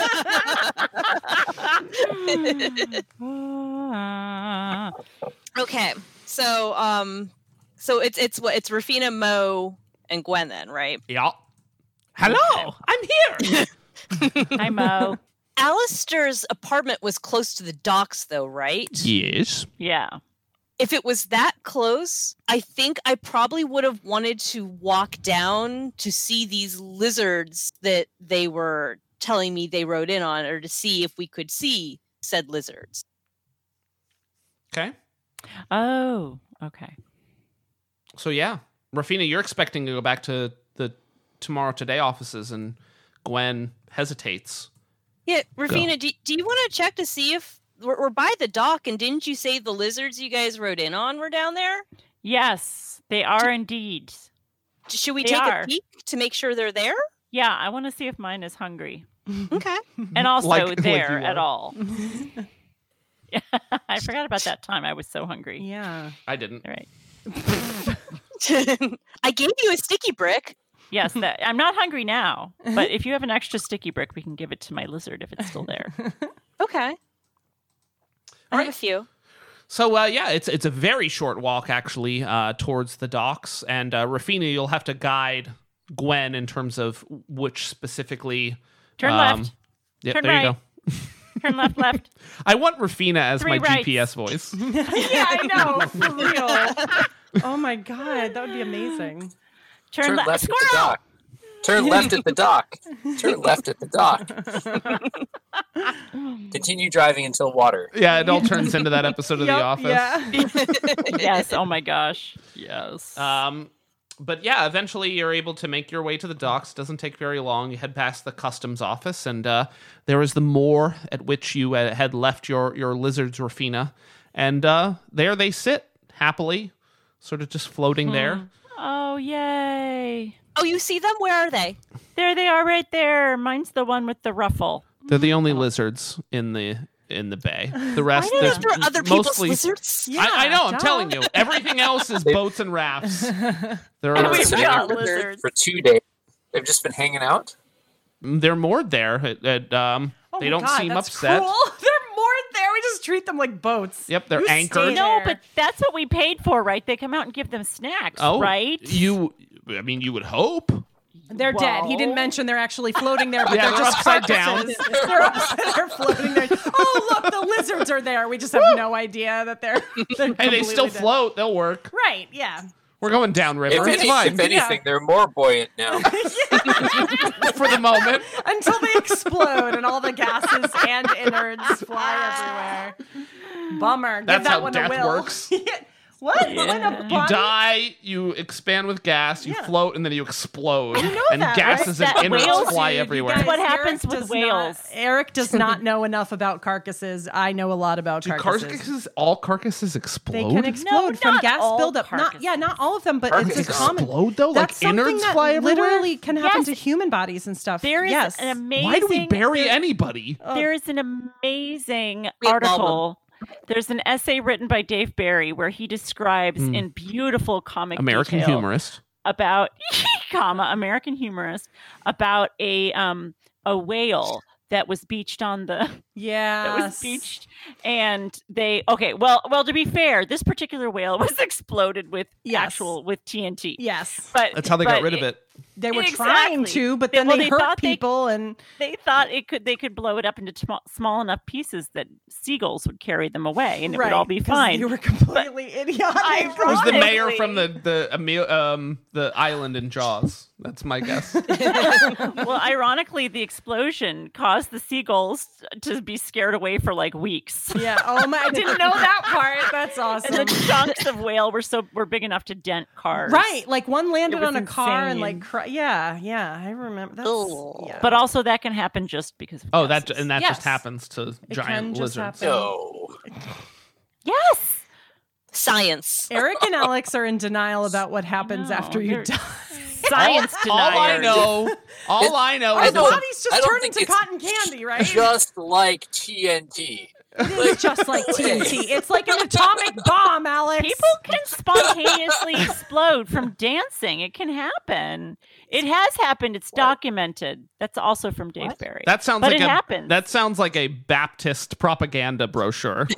S3: Uh,
S7: Okay, so um, so it's it's what it's Rafina, Mo, and Gwen then, right?
S1: Yeah. Hello, I'm here.
S3: Hi, Mo.
S7: Alistair's apartment was close to the docks, though, right?
S1: Yes.
S3: Yeah.
S7: If it was that close, I think I probably would have wanted to walk down to see these lizards that they were telling me they rode in on, or to see if we could see said lizards.
S1: Okay.
S3: Oh, okay.
S1: So yeah, Rafina, you're expecting to go back to the Tomorrow Today offices, and Gwen hesitates.
S7: Yeah, Rafina, do, do you want to check to see if we're, we're by the dock? And didn't you say the lizards you guys rode in on were down there?
S3: Yes, they are indeed.
S7: Should we
S3: They
S7: take
S3: are.
S7: a peek to make sure they're there?
S3: Yeah, I want to see if mine is hungry.
S7: Okay.
S3: And also
S1: Like- like
S3: there
S1: you
S3: at
S1: are.
S3: all. Yeah, I forgot about that time. I was so hungry.
S8: yeah.
S1: I didn't.
S3: All right.
S7: I gave you a sticky brick.
S3: Yes, that, I'm not hungry now. But if you have an extra sticky brick, we can give it to my lizard if it's still there.
S7: Okay. I have
S1: right.
S7: a few.
S1: So uh, yeah, it's it's a very short walk actually uh, towards the docks, and uh, Rafina, you'll have to guide Gwen in terms of which specifically.
S3: Turn
S1: um,
S3: left.
S1: Yep,
S3: Turn
S1: there you
S3: right.
S1: go.
S3: Turn left, left.
S1: I want Rafina as
S3: Three
S1: my
S3: rights.
S1: G P S voice.
S8: Yeah, I know. For real. Oh my god, that would be amazing.
S3: Turn,
S9: Turn
S3: left.
S9: left at the
S3: Squirrel!
S9: dock. Turn left at the dock. Turn left at the dock. Continue driving until water.
S1: Yeah, it all turns into that episode of The
S8: Yup,
S1: Office.
S8: Yeah.
S3: Yes. Oh my gosh. Yes.
S1: Um, but yeah, eventually you're able to make your way to the docks. Doesn't take very long. You head past the customs office, and uh, there is the moor at which you uh, had left your your lizards, Rafina, and uh, there they sit happily, sort of just floating there.
S3: Oh, yay.
S7: Oh, you see them? Where are they?
S3: There they are right there. Mine's the one with the ruffle.
S1: They're the only lizards in the in the bay. The rest,
S7: Why
S1: there's
S7: do there are other people's
S1: mostly.
S7: lizards?
S1: I, I know. I'm
S8: duh.
S1: telling you, everything else is boats and rafts. There
S9: They've
S3: And
S1: are
S9: been
S3: we've
S9: sitting
S3: got
S9: over there
S3: lizards.
S9: for two days. They've just been hanging out.
S1: they're moored there. At, at, um,
S8: Oh
S1: they
S8: my
S1: don't
S8: God,
S1: seem
S8: that's
S1: upset.
S8: Cruel. They're moored there. We just treat them like boats.
S1: Yep, they're
S8: You
S1: anchored.
S8: stay
S3: No,
S8: there.
S3: but that's what we paid for, right? They come out and give them snacks,
S1: Oh,
S3: right?
S1: You, I mean, you would hope.
S8: They're dead. He didn't
S3: Well-
S8: mention they're actually floating there, but
S1: Yeah,
S8: they're
S1: they're
S8: just
S1: upside down.
S8: carcasses. They're upside. They're floating there. Oh, look, the lizards are there. We just have no idea that they're. they're
S1: Hey, they still
S8: completely dead.
S1: float. They'll work.
S8: Right? Yeah.
S1: We're going downriver.
S9: If,
S1: It's
S9: any,
S1: fine
S9: if anything, they're more buoyant now.
S1: for the moment.
S8: Until they explode and all the gases and innards fly everywhere. Bummer. Give
S1: That's
S8: that
S1: how
S8: one
S1: death
S8: a will.
S1: works.
S8: What?
S3: Yeah.
S8: In a
S1: You
S8: body?
S1: die, you expand with gas, you
S8: Yeah.
S1: float, and then you explode.
S8: You know
S1: and
S8: that,
S1: gases
S3: right?
S1: and
S3: That
S1: innards
S3: whales-
S1: fly
S8: Dude, you
S1: everywhere.
S8: guys,
S3: What
S8: Eric
S3: happens with
S8: does
S3: whales?
S8: Not, Eric does not know enough about carcasses. I know a lot about
S1: Do
S8: carcasses.
S1: carcasses, all carcasses explode?
S8: They can explode from
S3: not
S8: gas
S3: all
S8: buildup. Not yeah, not all of them, but
S1: Carcasses
S8: it's a common.
S1: explode though?
S8: That's
S1: Like
S8: something
S1: innards
S8: that
S1: fly everywhere?
S8: literally can happen
S3: Yes.
S8: to human bodies and stuff.
S3: There is
S8: yes.
S3: an amazing.
S1: Why do we bury anybody?
S3: There is an amazing
S7: We have
S3: article There's an essay written by Dave Barry where he describes
S1: Mm.
S3: in beautiful comic
S1: American
S3: detail
S1: humorist.
S3: about comma American humorist about a um a whale that was beached on the
S8: Yeah.
S3: that was beached, and they okay. Well, well, to be fair, this particular whale was exploded with
S8: Yes.
S3: actual with T N T.
S8: Yes.
S3: But
S1: That's how they got
S3: but
S1: rid of it.
S8: They were
S3: Exactly.
S8: trying to, but
S3: They-
S8: then
S3: well,
S8: they,
S3: they
S8: hurt
S3: thought they-
S8: people and
S3: They thought it could they could blow it up into small, small enough pieces that seagulls would carry them away, and it would all be
S8: 'cause
S3: fine.
S8: They were completely idiotic.
S3: I-
S1: It was the mayor
S3: Ironically-
S1: from the the Emil- um the island in Jaws. That's my guess.
S3: Well, ironically, the explosion caused the seagulls to be scared away for like weeks.
S8: Yeah. Oh my! I didn't know that part. That's awesome.
S3: And the chunks of whale were so were big enough to dent cars.
S8: Right, like one landed
S3: It was
S8: on a car and
S3: insane.
S8: like, cry. yeah, yeah, I remember. That's,
S7: Ugh.
S8: yeah.
S3: But also that can happen just because of
S1: Oh, that
S3: gases.
S1: and that
S8: Yes.
S1: just happens to
S8: It
S1: giant
S8: can just
S1: lizards.
S8: happen.
S9: No.
S3: Yes.
S7: Science.
S8: Eric and Alex are in denial about what happens
S3: No,
S8: after you
S3: they're-
S8: die.
S3: Science
S1: All I
S3: deniers.
S1: know, all I know
S9: I
S1: is
S8: The
S9: don't-
S1: that
S8: bodies
S9: I
S8: just
S9: don't
S8: turn
S9: think
S8: into
S9: it's
S8: cotton candy, right?
S9: Just like T N T.
S8: It is just like T N T. It's like an atomic bomb, Alex.
S3: People can spontaneously explode from dancing. It can happen. It has happened. It's documented. That's also from Dave Barry.
S1: that sounds
S3: but
S1: like
S3: it
S1: a
S3: happens.
S1: that sounds like a Baptist propaganda brochure.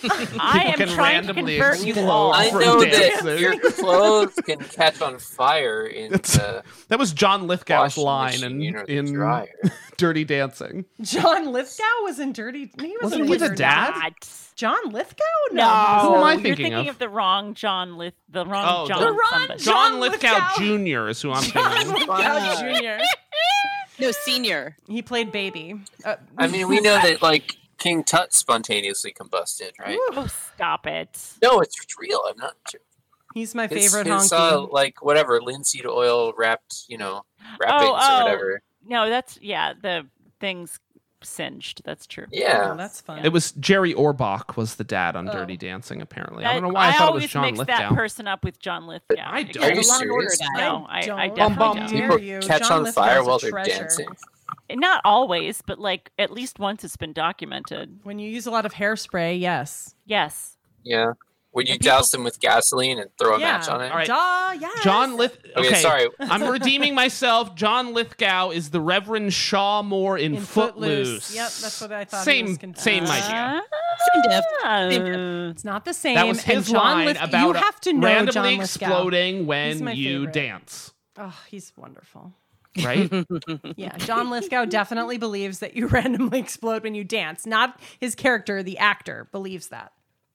S3: I
S1: can
S3: am trying to
S1: randomly
S3: convert you
S1: explode.
S3: all.
S9: I
S1: From
S9: know
S1: dancing.
S9: that your clothes can catch on fire in the
S1: That was John Lithgow's
S9: washing
S1: line
S9: machine
S1: in,
S9: or the
S1: in
S9: dryer.
S1: Dirty Dancing.
S8: John Lithgow was in Dirty. He wasn't,
S1: Wasn't
S8: in
S1: he the
S8: Dirty
S1: dad?
S8: Dancing.
S3: God.
S8: John Lithgow?
S3: No,
S1: Who am I
S3: you're
S1: thinking
S3: thinking
S1: of?
S3: of? the wrong John Lith, the wrong
S1: Oh,
S3: John.
S1: the
S8: wrong
S3: somebody.
S8: John
S1: John Lithgow,
S8: Lithgow.
S1: Junior is who I'm
S8: John
S1: thinking.
S8: Lithgow Junior
S7: No, senior.
S8: He played Baby. Uh,
S9: I mean, we know that like King Tut spontaneously combusted, right?
S3: Oh, stop it.
S9: No, it's real. I'm not.
S8: he's my
S9: His,
S8: favorite
S9: his,
S8: honky.
S9: uh, like whatever linseed oil wrapped, you know, wrappings
S3: oh,
S9: or whatever.
S3: No, that's yeah. The things singed. That's true.
S9: Yeah.
S8: Oh, that's fun.
S1: It was Jerry Orbach was the dad on
S8: Oh.
S1: Dirty Dancing. Apparently,
S3: That-
S1: I don't know why I, thought it was
S3: always
S1: John
S3: mix
S1: Lithgow.
S3: that person up with John Lithgow.
S1: I
S3: It
S1: don't.
S9: Are
S3: goes
S9: you
S3: along in order
S9: serious?
S3: that. No, I,
S8: Don't.
S3: I
S8: How
S3: definitely
S8: dare
S3: don't.
S9: People
S8: you.
S9: catch
S8: John
S9: on
S8: Lithgow's
S9: fire
S8: a
S9: while they're
S8: treasure.
S9: dancing.
S3: Not always, but like at least once it's been documented.
S8: When you use a lot of hairspray, yes.
S3: Yes.
S9: Yeah. Would you
S3: And people-
S9: douse them with gasoline and throw a
S8: yeah.
S9: match on it?
S1: All right.
S8: Duh, yes.
S1: John Lith. Okay,
S9: Okay, sorry.
S1: I'm redeeming myself. John Lithgow is the Reverend Shaw Moore in,
S8: In
S1: Footloose.
S8: Footloose. Yep, that's what I thought. he
S1: Same,
S8: was confused.
S1: same idea.
S7: Same diff.
S3: Ah.
S7: Same diff.
S8: It's not the same.
S1: That was
S8: and
S1: his
S8: John
S1: line
S8: Lith-
S1: about
S8: you have to know
S1: randomly
S8: John Lithgow.
S1: exploding
S8: He's
S1: when
S8: my
S1: you
S8: favorite.
S1: dance.
S8: Oh, he's wonderful.
S1: Right?
S8: Yeah, John Lithgow definitely believes that you randomly explode when you dance. Not his character, the actor, believes that.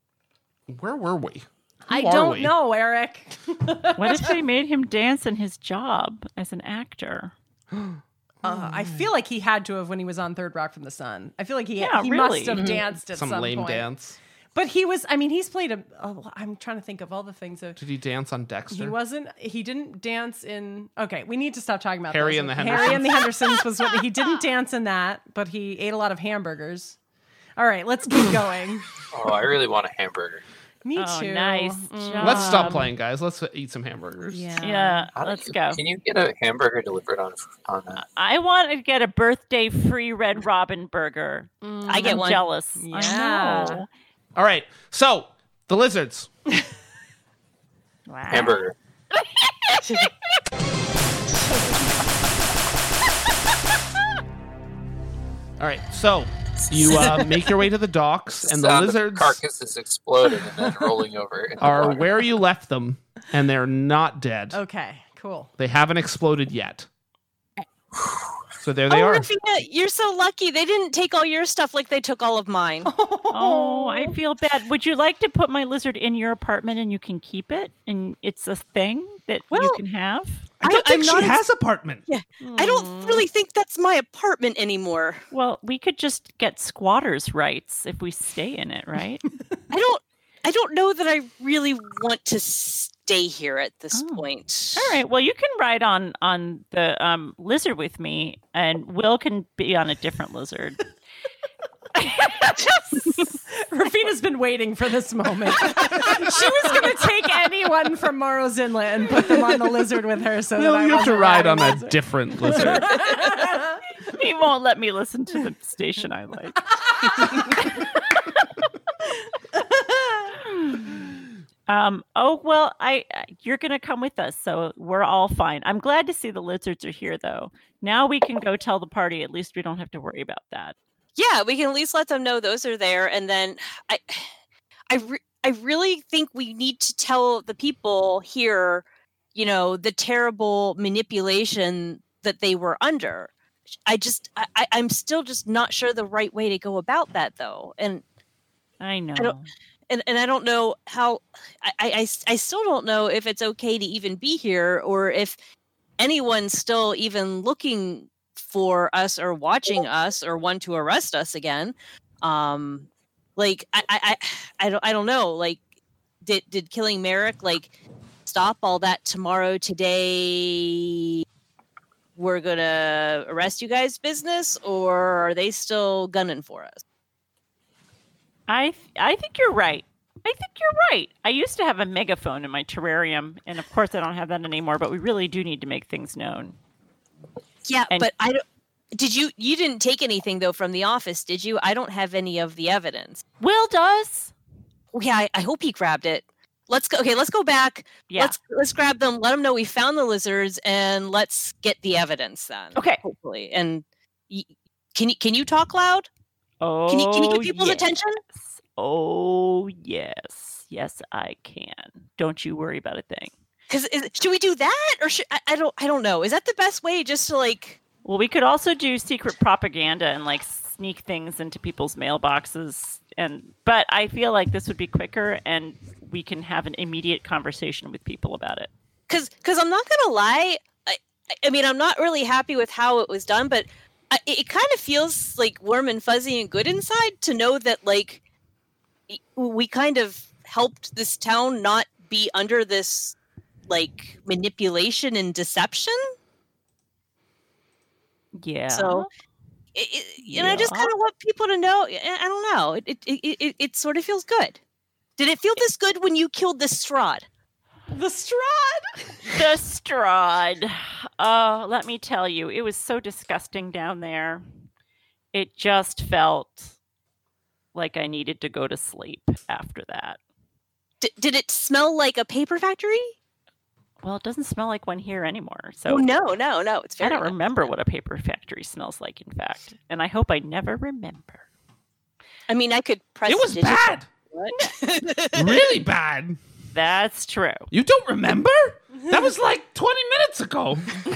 S1: Where were we? Who
S8: I
S1: are
S8: don't
S1: we?
S8: know, Eric.
S3: What if they made him dance in his job as an actor?
S8: Uh, I feel like he had to have when he was on Third Rock from the Sun. I feel like he
S3: Yeah,
S8: he
S3: really.
S8: must have danced at
S1: Some,
S8: some,
S1: lame
S8: point.
S1: dance.
S8: But he was. I mean, he's played a. Oh, I'm trying to think of all the things that
S1: Did he dance on Dexter?
S8: he wasn't. He didn't dance in. Okay, we need to stop talking about
S1: Harry
S8: this.
S1: and the
S8: Harry and the Hendersons was what he didn't dance in that, but he ate a lot of hamburgers. All right, let's keep going.
S9: Oh, I really want a hamburger.
S8: Me
S3: Oh,
S8: too.
S3: nice
S8: Mm.
S3: job.
S1: Let's stop
S3: Um,
S1: playing, guys. Let's eat some hamburgers.
S8: Yeah.
S3: Yeah,
S9: How do
S3: let's
S9: you-
S3: go.
S9: Can you get a hamburger delivered on on that?
S3: I want to get a birthday free Red Robin burger.
S7: I get
S3: I'm
S7: one.
S3: jealous.
S8: Yeah.
S3: I know.
S1: All right. So the lizards.
S3: Wow.
S9: Hamburger.
S1: All right. So you uh, make your way to the docks, and the
S9: Sound of
S1: lizards
S9: carcasses exploding and then rolling over. in the
S1: are
S9: water.
S1: where you left them, and they're not dead.
S8: Okay, cool.
S1: They haven't exploded yet. So there they
S7: oh,
S1: are.
S7: Rafina, you're so lucky. They didn't take all your stuff like they took all of mine.
S3: Oh, I feel bad. Would you like to put my lizard in your apartment and you can keep it? And it's a thing that you
S7: Well,
S3: can have?
S1: I don't
S7: I-
S1: think
S7: I'm
S1: she
S7: not ex-
S1: has apartment.
S7: Yeah, I don't really think that's my apartment anymore.
S3: Well, we could just get squatters' rights if we stay in it, right?
S7: I don't. I don't know that I really want to stay here at this
S3: Oh.
S7: point.
S3: All right. Well, you can ride on on the um, lizard with me, and Will can be on a different lizard.
S8: Rafina's been waiting for this moment. she was going to take anyone from Morrow's Inlet and put them on the lizard with her. So
S1: No,
S8: that I
S1: you have to
S8: wasn't
S1: ride on
S8: riding
S1: a different lizard.
S3: He won't let me listen to the station I like. Um. Oh well, I you're gonna come with us, so we're all fine. I'm glad to see the lizards are here, though. Now we can go tell the party. At least we don't have to worry about that.
S7: Yeah, we can at least let them know those are there, and then I, I, re- I really think we need to tell the people here, you know, the terrible manipulation that they were under. I just, I, I'm still just not sure the right way to go about that, though, and
S3: I know.
S7: I don't, and and I don't know how. I, I, I still don't know if it's okay to even be here, or if anyone's still even looking for us or watching us or want to arrest us again. Um, like I, I, I, I don't, I don't know. Like, did did killing Merrick like stop all that tomorrow? Today, we're gonna arrest you guys' business, or are they still gunning for us?
S3: I th- I think you're right. I think you're right. I used to have a megaphone in my terrarium, and of course I don't have that anymore. But we really do need to make things known.
S7: Yeah,
S3: And-
S7: but I don't. Did you? You didn't take anything though from the office, did you? I don't have any of the evidence.
S3: Will does.
S7: Yeah, I, I hope he grabbed it. Let's go. Okay, let's go back.
S3: Yeah.
S7: Let's let's grab them. Let them know we found the lizards, and let's get the evidence then.
S3: Okay.
S7: Hopefully, and y- can you can you talk loud?
S3: Oh,
S7: Can you can you get people's
S3: yes.
S7: attention?
S3: Oh yes, yes I can. Don't you worry about a thing.
S7: Because should we do that, or should I, I don't I don't know. Is that the best way? Just to like.
S3: Well, we could also do secret propaganda and like sneak things into people's mailboxes, and but I feel like this would be quicker, and we can have an immediate conversation with people about it.
S7: Because because I'm not gonna lie. I I mean I'm not really happy with how it was done, but I, it kind of feels like warm and fuzzy and good inside to know that like we kind of helped this town not be under this like manipulation and deception.
S3: Yeah.
S7: So, it, it, and I just
S3: Yeah.
S7: kind of want people to know. I I don't know. It, it it it it sort of feels good. Did it feel this good when you killed the Strahd?
S8: The Strahd.
S3: The Strahd. Oh, let me tell you, it was so disgusting down there. It just felt like I needed to go to sleep after that.
S7: D- did it smell like a paper factory?
S3: Well, it doesn't smell like one here anymore. So
S7: Oh no, no, no! It's
S3: I
S7: very.
S3: don't
S7: nice.
S3: remember what a paper factory smells like, in fact. And I hope I never remember.
S7: I mean, I could press.
S1: It was
S7: digital-
S1: bad.
S7: What?
S1: Really bad.
S3: That's true.
S1: You don't remember? That was like twenty minutes ago.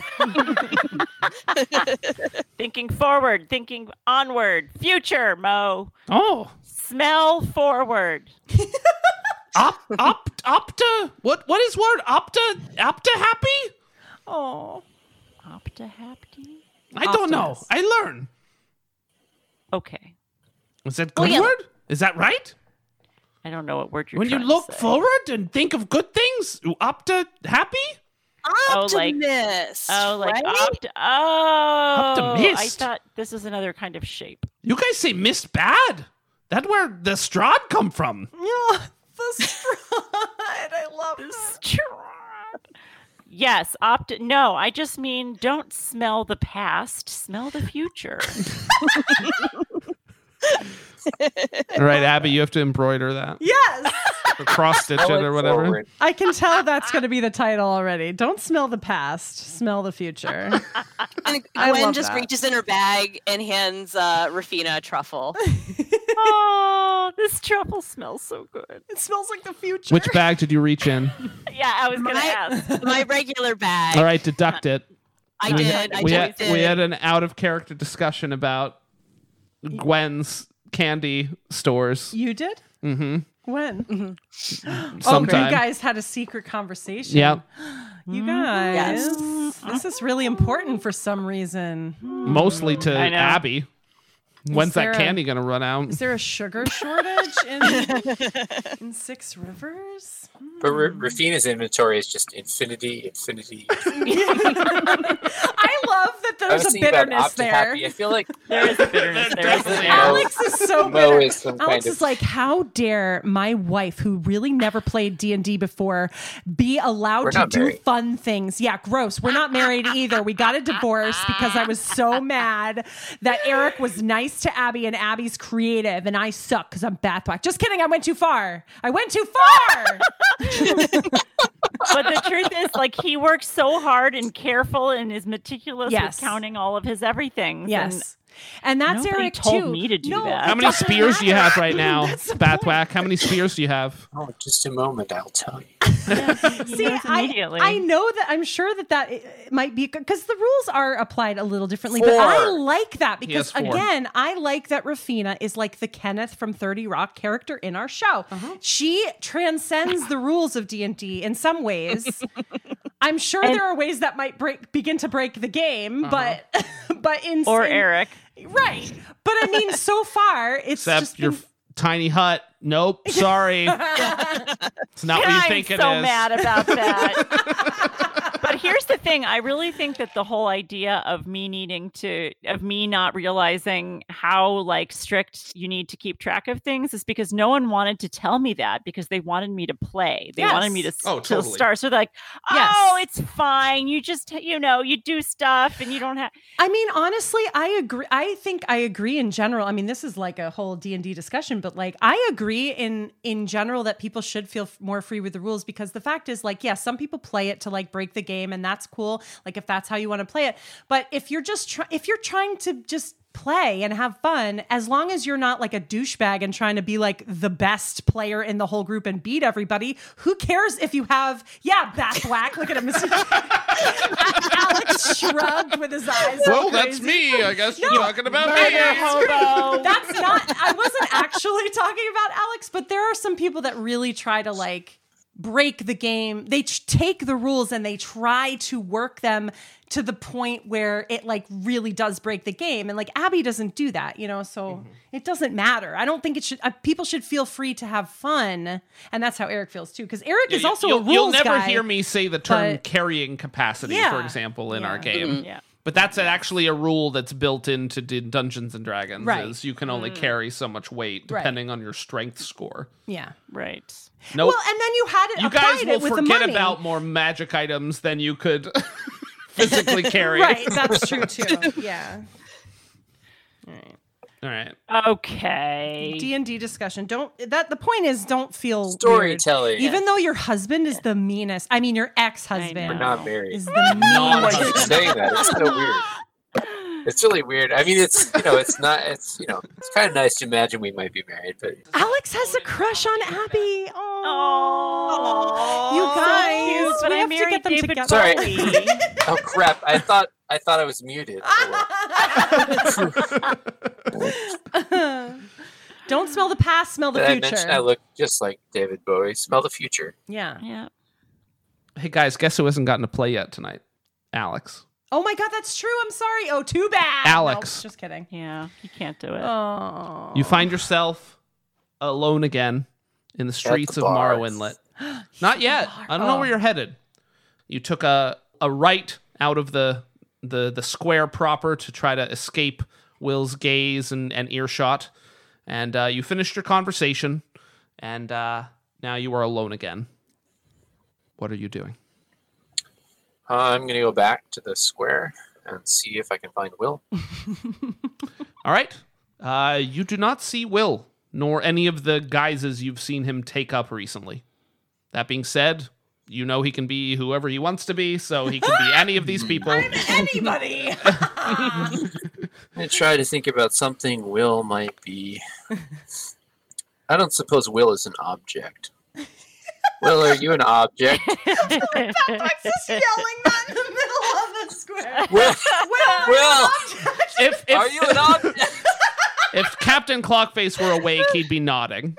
S3: Thinking forward, thinking onward, future, Mo.
S1: Oh.
S3: Smell forward.
S1: Op, op, opta. What? What is word? Opta? Opta happy?
S8: Oh.
S3: Opta happy?
S1: I don't know.
S8: Optimus.
S1: I learn.
S3: Okay.
S1: Is that
S7: Oh,
S1: good
S7: yeah.
S1: word? Is that right?
S3: I don't know what word you're
S1: When you
S3: trying
S1: look
S3: to say.
S1: forward and think of good things, you opta happy?
S3: Oh, like-
S7: Optimist.
S3: Oh, like
S7: right?
S3: opt- oh,
S1: Optimist.
S3: I thought this was another kind of shape.
S1: You guys say missed bad. That's where the Strahd come from.
S8: Oh, the Strahd. I love that.
S3: Yes, opt. No, I just mean don't smell the past, smell the future.
S1: All right, Abby, you have to embroider that
S8: Yes.
S1: or cross stitch it or whatever.
S9: Forward.
S8: I can tell that's going to be the title already. Don't smell the past, smell the future.
S7: And
S8: I
S7: Gwen
S8: love
S7: just
S8: that.
S7: reaches in her bag and hands uh, Rafina a truffle.
S3: Oh, this truffle smells so good.
S8: It smells like the future.
S1: Which bag did you reach in?
S3: Yeah, I was gonna
S7: My-
S3: ask.
S7: My regular bag.
S1: All right, deduct it.
S7: I
S1: we,
S7: did. I
S1: we
S7: just
S1: had,
S7: did.
S1: we had an out of character discussion about Gwen's candy stores.
S8: You did?
S1: Mm-hmm.
S8: When? Oh, you
S1: Sometime.
S8: guys had a secret conversation.
S1: Yeah.
S8: You guys.
S7: Yes.
S8: This is really important for some reason. Hmm.
S1: Mostly to
S3: I know.
S1: Abby. When's
S8: there
S1: that
S8: a-
S1: candy gonna run out?
S8: Is there a sugar shortage in, in Six Rivers?
S9: But R- Rafina's inventory is just infinity, infinity.
S8: I love that
S9: I
S8: there's
S9: was
S8: a
S9: thinking about
S8: bitterness
S9: Opta
S8: there.
S9: Happy. I feel like
S3: There is a bitterness. There is a
S1: Definitely.
S3: there.
S8: Alex is so
S9: Mo
S8: bitter.
S9: is some
S8: Alex
S9: kind
S8: is
S9: of.
S8: like, how dare my wife, who really never played D and D before, be allowed
S9: We're
S8: to
S9: not
S8: do
S9: married.
S8: fun things? Yeah, gross. We're not married either. We got a divorce because I was so mad that Eric was nice nice to Abby, and Abby's creative, and I suck because I'm Bathwack. Just kidding. I went too far. I went too far.
S3: But the truth is, like, he works so hard and careful and is meticulous
S8: Yes.
S3: with counting all of his everything.
S8: Yes. And that's
S3: Nobody
S8: Eric
S3: told
S8: too.
S3: me to do
S8: no,
S3: that.
S1: How many
S8: doesn't
S1: spears do you have
S8: matter.
S1: right now,
S8: That's the
S1: Bathwack? How many spears do you have?
S9: Oh, just a moment, I'll tell you.
S3: He
S8: See,
S3: knows
S8: I,
S3: immediately.
S8: I know that I'm sure that that it might be because the rules are applied a little differently, but I
S9: Four.
S8: like that
S1: He
S8: because
S1: has four.
S8: again, I like that Rafina is like the Kenneth from thirty Rock character in our show.
S1: Uh-huh.
S8: She transcends the rules of D and D in some ways. I'm sure
S3: And-
S8: there are ways that might break begin to break the game,
S1: Uh-huh.
S8: but but in
S3: or
S8: in-
S3: Eric.
S8: right? But I mean, so far it's
S1: Except
S8: just
S1: your
S8: been-
S1: f- tiny hut. Nope, sorry. It's not what you
S3: I'm
S1: think it is.
S3: so mad about that. But here's the thing. I really think that the whole idea of me needing to, of me not realizing how like strict you need to keep track of things is because no one wanted to tell me that because they wanted me to play. They wanted me to,
S8: Yes.
S1: Oh,
S3: to
S1: totally.
S3: start. So they're like,
S8: Yes.
S3: oh, it's fine. You just, you know, you do stuff and you don't have.
S8: I mean, honestly, I agree. I think I agree in general. I mean, this is like a whole D and D discussion, but like I agree in in general that people should feel f- more free with the rules because the fact is, like, yes, some people play it to like break the game, and that's cool. Like if that's how you want to play it, but if you're just try- if you're trying to just play and have fun, as long as you're not like a douchebag and trying to be like the best player in the whole group and beat everybody, who cares if you have, yeah, Bathwack, look at him. Alex shrugged with his eyes. all
S1: Well, that's
S8: crazy.
S1: me. I guess you're
S8: No,
S1: talking about
S3: Murder
S1: me.
S3: hobo.
S8: That's not, I wasn't actually talking about Alex, but there are some people that really try to like break the game. They ch- take the rules and they try to work them to the point where it like really does break the game. And like Abby doesn't do that, you know, so it doesn't matter. I don't think it should, uh, people should feel free to have fun. And that's how Eric feels too. Because Eric is
S1: You-
S8: also
S1: you'll,
S8: a rules
S1: you'll never
S8: guy.
S1: hear me say the term
S8: but-
S1: carrying capacity,
S8: Yeah.
S1: for example, in our
S8: Yeah.
S1: game.
S3: Yeah.
S1: But that's actually a rule that's built into D- Dungeons and Dragons.
S8: Right.
S1: Is you can only carry so much weight
S8: Right.
S1: depending on your strength score.
S8: Yeah.
S3: Right.
S1: Nope.
S8: Well, and then you had it,
S1: you guys
S8: applied
S1: will
S8: it with the
S1: forget
S8: money.
S1: about more magic items than you could physically carry.
S8: Right, that's true too. Yeah.
S1: All right.
S3: Okay.
S8: D and D discussion. Don't that the point is don't feel weird.
S9: Storytelling.
S8: Even though your husband is the meanest. I mean your
S3: I
S8: ex-husband
S3: know.
S9: We're not married.
S8: is the
S1: Non-
S9: Why are you
S8: meanest.
S9: saying that? It's so weird. It's really weird. I mean, it's you know, it's not. It's you know, it's kind of nice to imagine we might be married, but
S8: Alex has a crush on Abby.
S3: Oh,
S8: You
S3: so
S8: guys,
S3: cute, but
S8: we
S3: I
S8: have to
S3: married
S8: get them
S3: David
S8: together.
S9: Sorry.
S3: Bowie.
S9: oh crap! I thought I thought I was muted.
S8: Don't smell the past, smell the
S9: Did I
S8: future.
S9: mention I look just like David Bowie? Smell the future.
S8: Yeah.
S3: Yeah.
S1: Hey guys, guess who hasn't gotten to play yet tonight? Alex.
S8: Oh my god, that's true. I'm sorry. Oh, too bad.
S1: Alex.
S8: Nope, just kidding.
S3: Yeah. You can't do it.
S8: Oh.
S1: You find yourself alone again in the streets
S9: the
S1: of
S9: bar.
S1: Morrow Inlet. Not yet. I don't know
S8: Oh.
S1: where you're headed. You took a a right out of the the the square proper to try to escape Will's gaze and, and earshot, and uh, you finished your conversation, and uh, now you are alone again. What are you doing?
S9: Uh, I'm gonna go back to the square and see if I can find Will.
S1: All right. Uh, you do not see Will, nor any of the guises you've seen him take up recently. That being said, you know he can be whoever he wants to be, so he can be any of these people.
S8: Anybody.
S9: I'm gonna try to think about something Will might be. I don't suppose Will is an object. Will, are you an object?
S8: Alex is yelling that in the middle of the square.
S9: Will,
S8: Will,
S9: Will,
S1: If if,
S9: are you an object?
S1: if Captain Clockface were awake, he'd be nodding.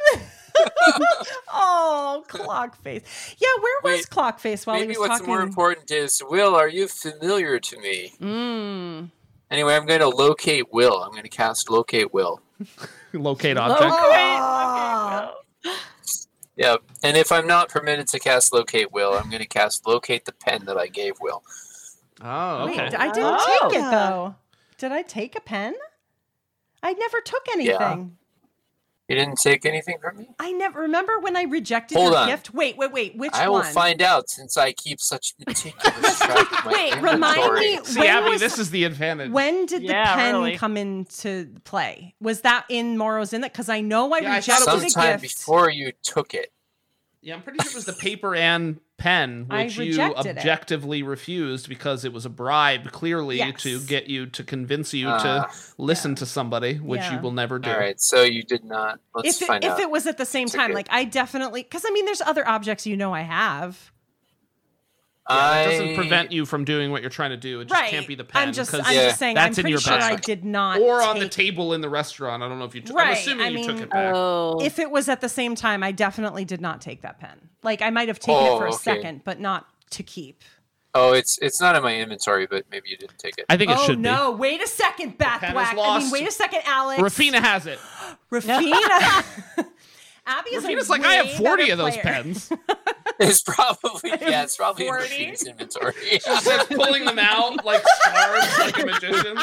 S8: Oh, Clockface. Yeah, where was
S9: Wait,
S8: Clockface while he
S9: Maybe
S8: was
S9: what's
S8: talking?
S9: more important is, Will, are you familiar to me?
S8: Mm.
S9: Anyway, I'm going to locate Will. I'm going to cast Locate Will.
S1: Locate object.
S8: Oh.
S9: Yeah, and if I'm not permitted to cast Locate Will, I'm going to cast Locate the pen that I gave Will.
S1: Oh,
S8: Wait,
S1: okay.
S8: I didn't
S3: Oh.
S8: take it though. Did I take a pen? I never took anything.
S9: You didn't take anything from me?
S8: I never remember when I rejected
S9: Hold
S8: your
S9: on.
S8: gift. Wait, wait, wait. Which
S9: I will
S8: one?
S9: find out since I keep such meticulous track of my
S8: Wait,
S9: inventory.
S8: remind me.
S1: See,
S8: when
S1: Abby,
S8: was-
S1: this is the advantage.
S8: When did
S3: Yeah,
S8: the pen
S3: really.
S8: come into play? Was that in Morrow's in it? Because I know I
S1: Yeah, I
S8: rejected
S1: thought it was
S8: a
S9: Sometime
S8: gift.
S9: before you took it.
S1: Yeah, I'm pretty sure it was the paper and pen,
S8: I
S1: which you
S8: rejected it.
S1: objectively refused because it was a bribe, clearly,
S8: Yes.
S1: to get you to convince you
S9: Ah.
S1: to listen to somebody, which
S8: Yeah.
S1: you will never do.
S9: All right, so you did not. Let's
S8: If it,
S9: find
S8: if
S9: out.
S8: it was at the same
S9: It's
S8: time,
S9: okay.
S8: like I definitely, because I mean, there's other objects you know I have.
S1: Yeah, that
S9: I
S1: doesn't prevent you from doing what you're trying to do. It just
S8: Right.
S1: can't be the pen.
S8: I'm just,
S1: 'cause
S8: I'm
S9: Yeah.
S8: just saying.
S1: that's
S8: I'm
S1: in
S8: pretty
S1: your
S8: sure I
S1: backpack.
S8: did not.
S1: or on the
S8: take-
S1: table in the restaurant. I don't know if you took I'm
S8: Right,
S1: assuming
S8: I
S1: you took
S8: mean,
S1: it back.
S7: Oh.
S8: If it was at the same time, I definitely did not take that pen. Like I might have taken it
S9: Oh,
S8: for a
S9: okay.
S8: second, but not to keep.
S9: Oh, it's it's not in my inventory, but maybe you didn't take it.
S1: I think it
S8: Oh
S1: should
S8: no! Wait a second,
S1: pen is
S8: Bathwack. I mean,
S1: lost.
S8: wait a second, Alex.
S1: be. Rafina has it.
S8: Rafina. Abby is a
S1: Rafina's like, I have
S8: way
S1: forty
S8: better
S1: of those
S8: player.
S1: pens.
S9: It's probably yeah, it's probably in
S8: forty?
S9: Rafina's inventory.
S1: Just pulling them out like stars, like a magician.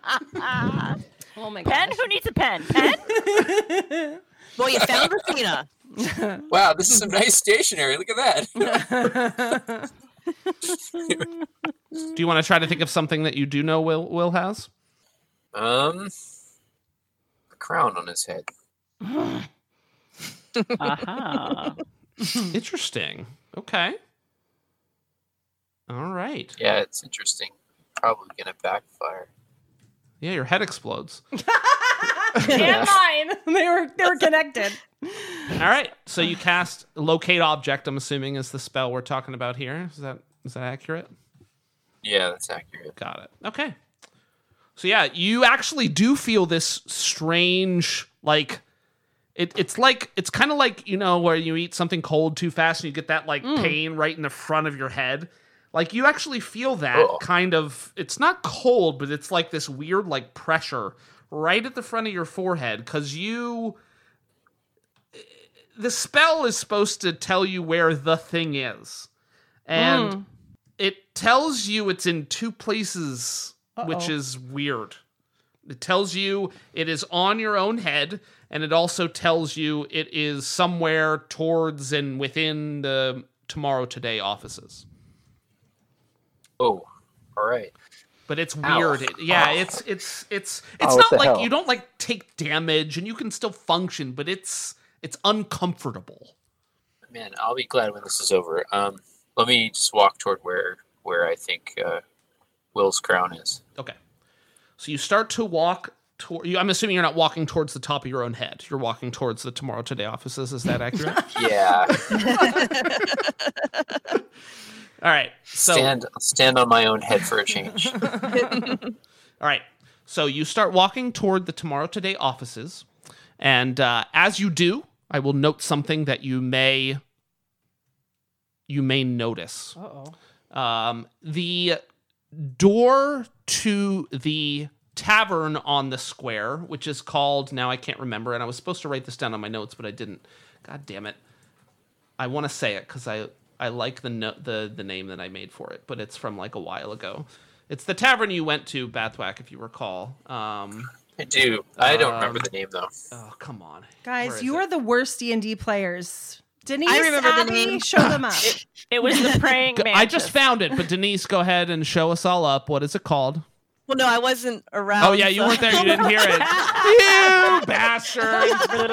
S8: Oh my
S3: Pen?
S8: god.
S3: Who needs a pen? Pen?
S7: Well, you found Rafina.
S9: Wow, this is some nice stationery. Look at that.
S1: Do you want to try to think of something that you do know Will Will has?
S9: um, a crown on his head.
S3: Aha.
S1: Interesting. Okay. All right.
S9: Yeah, it's interesting. Probably gonna backfire.
S1: Yeah, your head explodes.
S8: And mine. They were they were connected.
S1: All right. So you cast locate object. I'm assuming is the spell we're talking about here. Is that is that accurate?
S9: Yeah, that's accurate.
S1: Got it. Okay. So yeah, you actually do feel this strange, like it, it's like it's kind of like, you know, where you eat something cold too fast and you get that like pain right in the front of your head. Like you actually feel that
S9: Ugh.
S1: kind of. It's not cold, but it's like this weird like pressure right at the front of your forehead because you. The spell is supposed to tell you where the thing is, and
S8: Mm.
S1: it tells you it's in two places, which
S8: Uh-oh.
S1: is weird. It tells you it is on your own head, and it also tells you it is somewhere towards and within the Tomorrow Today offices.
S9: Oh, all right.
S1: But it's
S9: Ow.
S1: weird. It- yeah,
S9: Oh.
S1: it's it's it's it's
S10: Oh, what
S1: not
S10: the
S1: like
S10: hell?
S1: you don't like take damage and you can still function, but it's it's uncomfortable.
S9: Man, I'll be glad when this is over. Um, let me just walk toward where where I think uh, Will's crown is.
S1: Okay. So you start to walk toward you I'm assuming you're not walking towards the top of your own head. You're walking towards the Tomorrow Today offices. Is that accurate?
S9: Yeah,
S1: All right. So
S9: stand stand on my own head for a change.
S1: all right. So you start walking toward the Tomorrow Today offices, and uh, as you do, I will note something that you may you may notice.
S8: Uh-oh.
S1: Um, the door to the tavern on the square, which is called, now I can't remember, and I was supposed to write this down on my notes, but I didn't. God damn it. I want to say it because I, I like the, no, the the name that I made for it, but it's from like a while ago. It's the tavern you went to, Bathwack, if you recall. Um,
S9: I do. I don't
S1: Um,
S9: remember the name though.
S1: oh, come on. Where
S8: Guys,
S1: is
S8: you
S1: it?
S8: are the worst D and D players. Denise,
S7: I remember the
S8: Abby,
S7: name.
S8: show them up.
S3: It was the praying
S1: Go-
S3: mantis.
S1: I just found it, but Denise, go ahead and show us all up. What is it called?
S7: Well, no, I wasn't around.
S1: Oh, yeah, you
S7: so-
S1: weren't there. You didn't hear it. You bastard.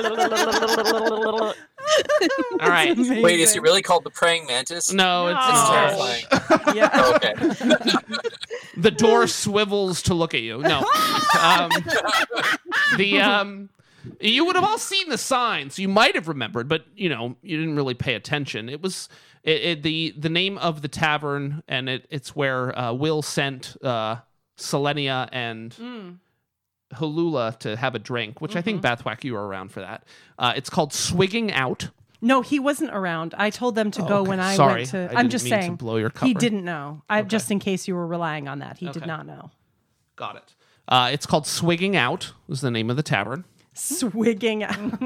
S1: All right.
S9: Wait, is it really called the praying mantis?
S1: No, it's
S9: It's
S3: No.
S9: terrifying.
S8: Yeah.
S9: Oh, okay.
S1: the door swivels to look at you. No. Um, the um, you would have all seen the signs. You might have remembered, but you know you didn't really pay attention. It was it, it, the the name of the tavern, and it, it's where uh, Will sent uh, Selenia and
S8: Mm.
S1: Hulula to have a drink, which I think Bathwack, you were around for that. Uh, it's called Swigging Out.
S8: No, he wasn't around. I told them to
S1: Oh,
S8: go
S1: okay.
S8: when I
S1: Sorry.
S8: went to.
S1: I
S8: I'm
S1: didn't
S8: just
S1: mean to
S8: saying.
S1: blow your
S8: He
S1: cover.
S8: didn't know. I
S1: Okay.
S8: just in case you were relying on that. He did
S1: Okay.
S8: not know.
S1: Got it. Uh, it's called Swigging Out. Was the name of the tavern.
S8: Swigging.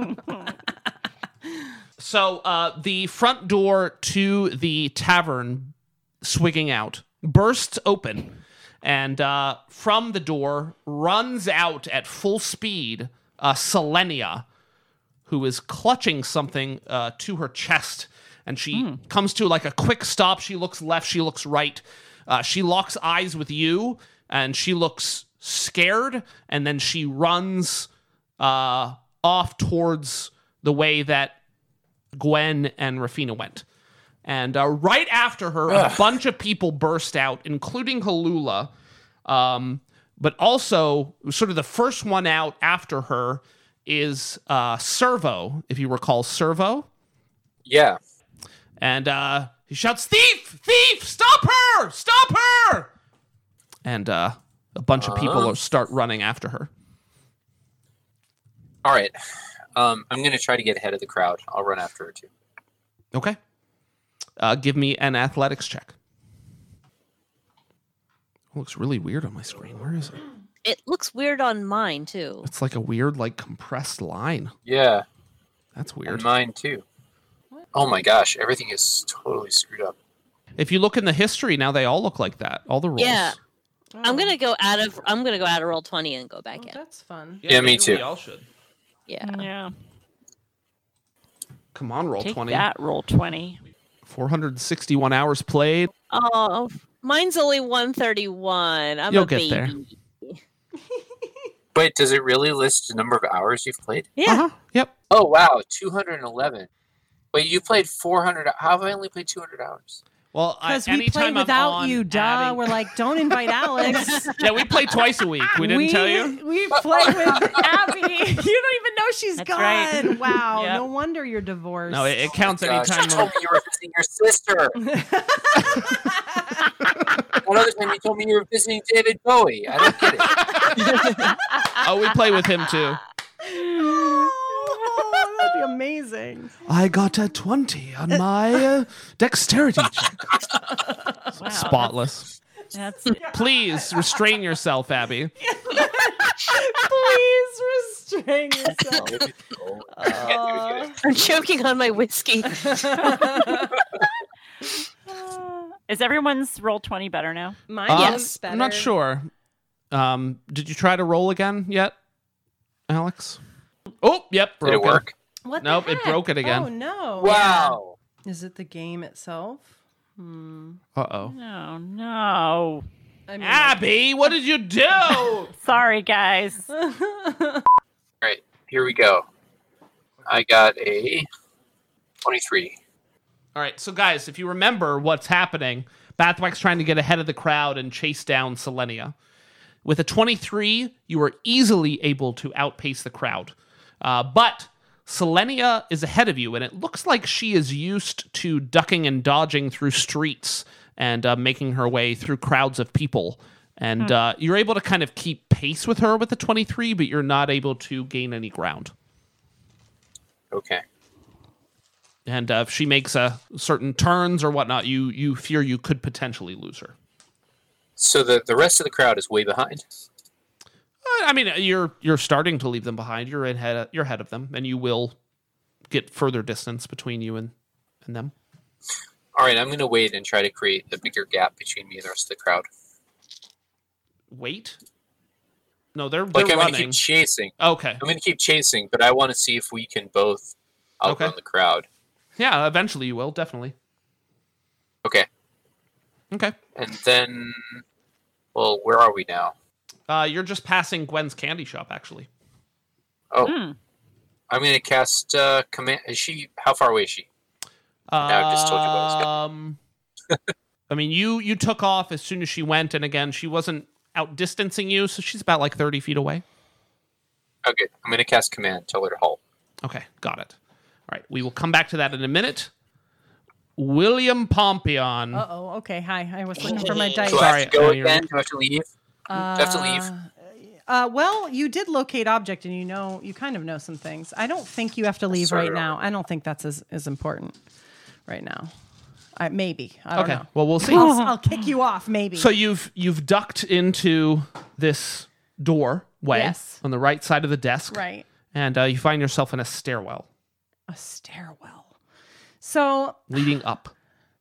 S1: So uh, the front door to the tavern, Swigging Out, bursts open, and uh, from the door runs out at full speed uh, Selenia, who is clutching something uh, to her chest. And she mm. comes to like a quick stop. She looks left. She looks right. Uh, she locks eyes with you, and she looks scared. And then she runs uh, off towards the way that Gwen and Rafina went. And uh, right after her, Ugh. a bunch of people burst out, including Halula. Um, but also, sort of the first one out after her is uh, Servo, if you recall Servo.
S9: Yeah.
S1: And uh, he shouts, "Thief! Thief! Stop her! Stop her!" And uh, a bunch uh-huh. of people are start running after her.
S9: All right. Um, I'm going to try to get ahead of the crowd. I'll run after her, too.
S1: Okay. Uh, give me an athletics check. It looks really weird on my screen. Where is it?
S7: It looks weird on mine, too.
S1: It's like a weird, like, compressed line.
S9: Yeah.
S1: That's weird.
S9: And mine, too. Oh my gosh, everything is totally screwed up.
S1: If you look in the history, now they all look like that. All the rolls.
S7: Yeah. Oh. I'm gonna go out of I'm gonna go out of roll twenty and go back
S8: oh,
S7: in.
S8: That's fun.
S9: Yeah, yeah me too.
S1: We all should.
S7: Yeah.
S3: Yeah.
S1: Come on, roll
S3: Take
S1: twenty.
S3: That roll twenty.
S1: four hundred sixty-one hours played.
S7: Oh, mine's only one thirty-one. I'm
S1: You'll
S7: a
S1: get
S7: baby.
S1: there.
S9: Wait, does it really list the number of hours you've played?
S7: Yeah.
S1: Uh-huh. Yep.
S9: Oh wow, two hundred eleven. Wait, you played four hundred. How have I only played two hundred hours?
S1: Well,
S8: because
S1: uh,
S8: we play without
S1: on,
S8: you, duh.
S1: adding...
S8: We're like, don't invite Alex.
S1: Yeah, we play twice a week. We didn't
S8: we,
S1: tell you.
S8: We play with Abby. You don't even know she's
S3: That's
S8: gone.
S3: Right.
S8: Wow,
S3: Yep.
S8: No wonder you're divorced.
S1: No, it, it counts
S9: oh gosh,
S1: anytime.
S9: You told me you were visiting your sister. Another time you told me you were visiting David Bowie. I don't get it.
S1: Oh, we play with him too.
S8: Oh, that'd be amazing.
S1: I got a twenty on my uh, dexterity check.
S3: Wow,
S1: Spotless.
S3: That's, that's
S1: Please restrain yourself, Abby.
S8: Please restrain yourself.
S7: Uh, I'm choking on my whiskey.
S3: Is everyone's roll twenty better now?
S8: Mine
S1: Um,
S8: is better.
S1: I'm not sure. Um, did you try to roll again yet, Alex? Oh, yep. Broke
S9: Did it work?
S8: What the
S1: Nope, it
S8: heck?
S1: broke it again.
S8: Oh no!
S9: Wow.
S8: Is it the game itself? Hmm.
S1: Uh oh.
S3: No, no.
S8: I mean,
S1: Abby, what did you do?
S3: Sorry, guys.
S9: All right, here we go. I got a twenty-three.
S1: All right, so guys, if you remember what's happening, Bathwack's trying to get ahead of the crowd and chase down Selenia. With a twenty-three, you are easily able to outpace the crowd. Uh, but Selenia is ahead of you, and it looks like she is used to ducking and dodging through streets and uh, making her way through crowds of people. And hmm. uh, you're able to kind of keep pace with her with the twenty-three, but you're not able to gain any ground.
S9: Okay.
S1: And uh, if she makes uh, certain turns or whatnot, you you fear you could potentially lose her.
S9: So the, the rest of the crowd is way behind?
S1: I mean, you're you're starting to leave them behind. You're ahead. You're ahead of them, and you will get further distance between you and, and them.
S9: All right, I'm going to wait and try to create a bigger gap between me and the rest of the crowd.
S1: Wait. No, they're, they're
S9: like I'm
S1: running.
S9: going to keep chasing.
S1: Okay.
S9: I'm going to keep chasing, but I want to see if we can both outrun
S1: okay.
S9: the crowd.
S1: Yeah, eventually you will, definitely.
S9: Okay.
S1: Okay.
S9: And then, well, where are we now?
S1: Uh, you're just passing Gwen's candy shop, actually.
S9: Oh.
S3: Hmm.
S9: I'm going to cast uh, command. Is she? How far away is she?
S1: Um,
S9: now I just told you what I was
S1: um, I mean, you you took off as soon as she went, and again, she wasn't outdistancing you, so she's about like thirty feet away.
S9: Okay, I'm going to cast command. Tell her to halt.
S1: Okay, got it. All right, we will come back to that in a minute. William Pompion.
S8: Uh oh. Okay. Hi. I was looking for my dice.
S9: Do I have to go
S1: Sorry,
S9: again? Do I have to leave?
S8: Uh,
S9: Do I have to leave?
S8: Uh, well, you did locate object, and you know you kind of know some things. I don't think you have to leave
S9: Sorry,
S8: right now.
S9: Robert.
S8: I don't think that's as, as important right now. I, maybe. I don't
S1: Okay,
S8: know.
S1: well, we'll see.
S8: I'll, I'll kick you off. Maybe.
S1: So you've you've ducked into this doorway
S8: Yes.
S1: on the right side of the desk,
S8: Right.
S1: and uh, you find yourself in a stairwell
S8: A stairwell. So
S1: leading up.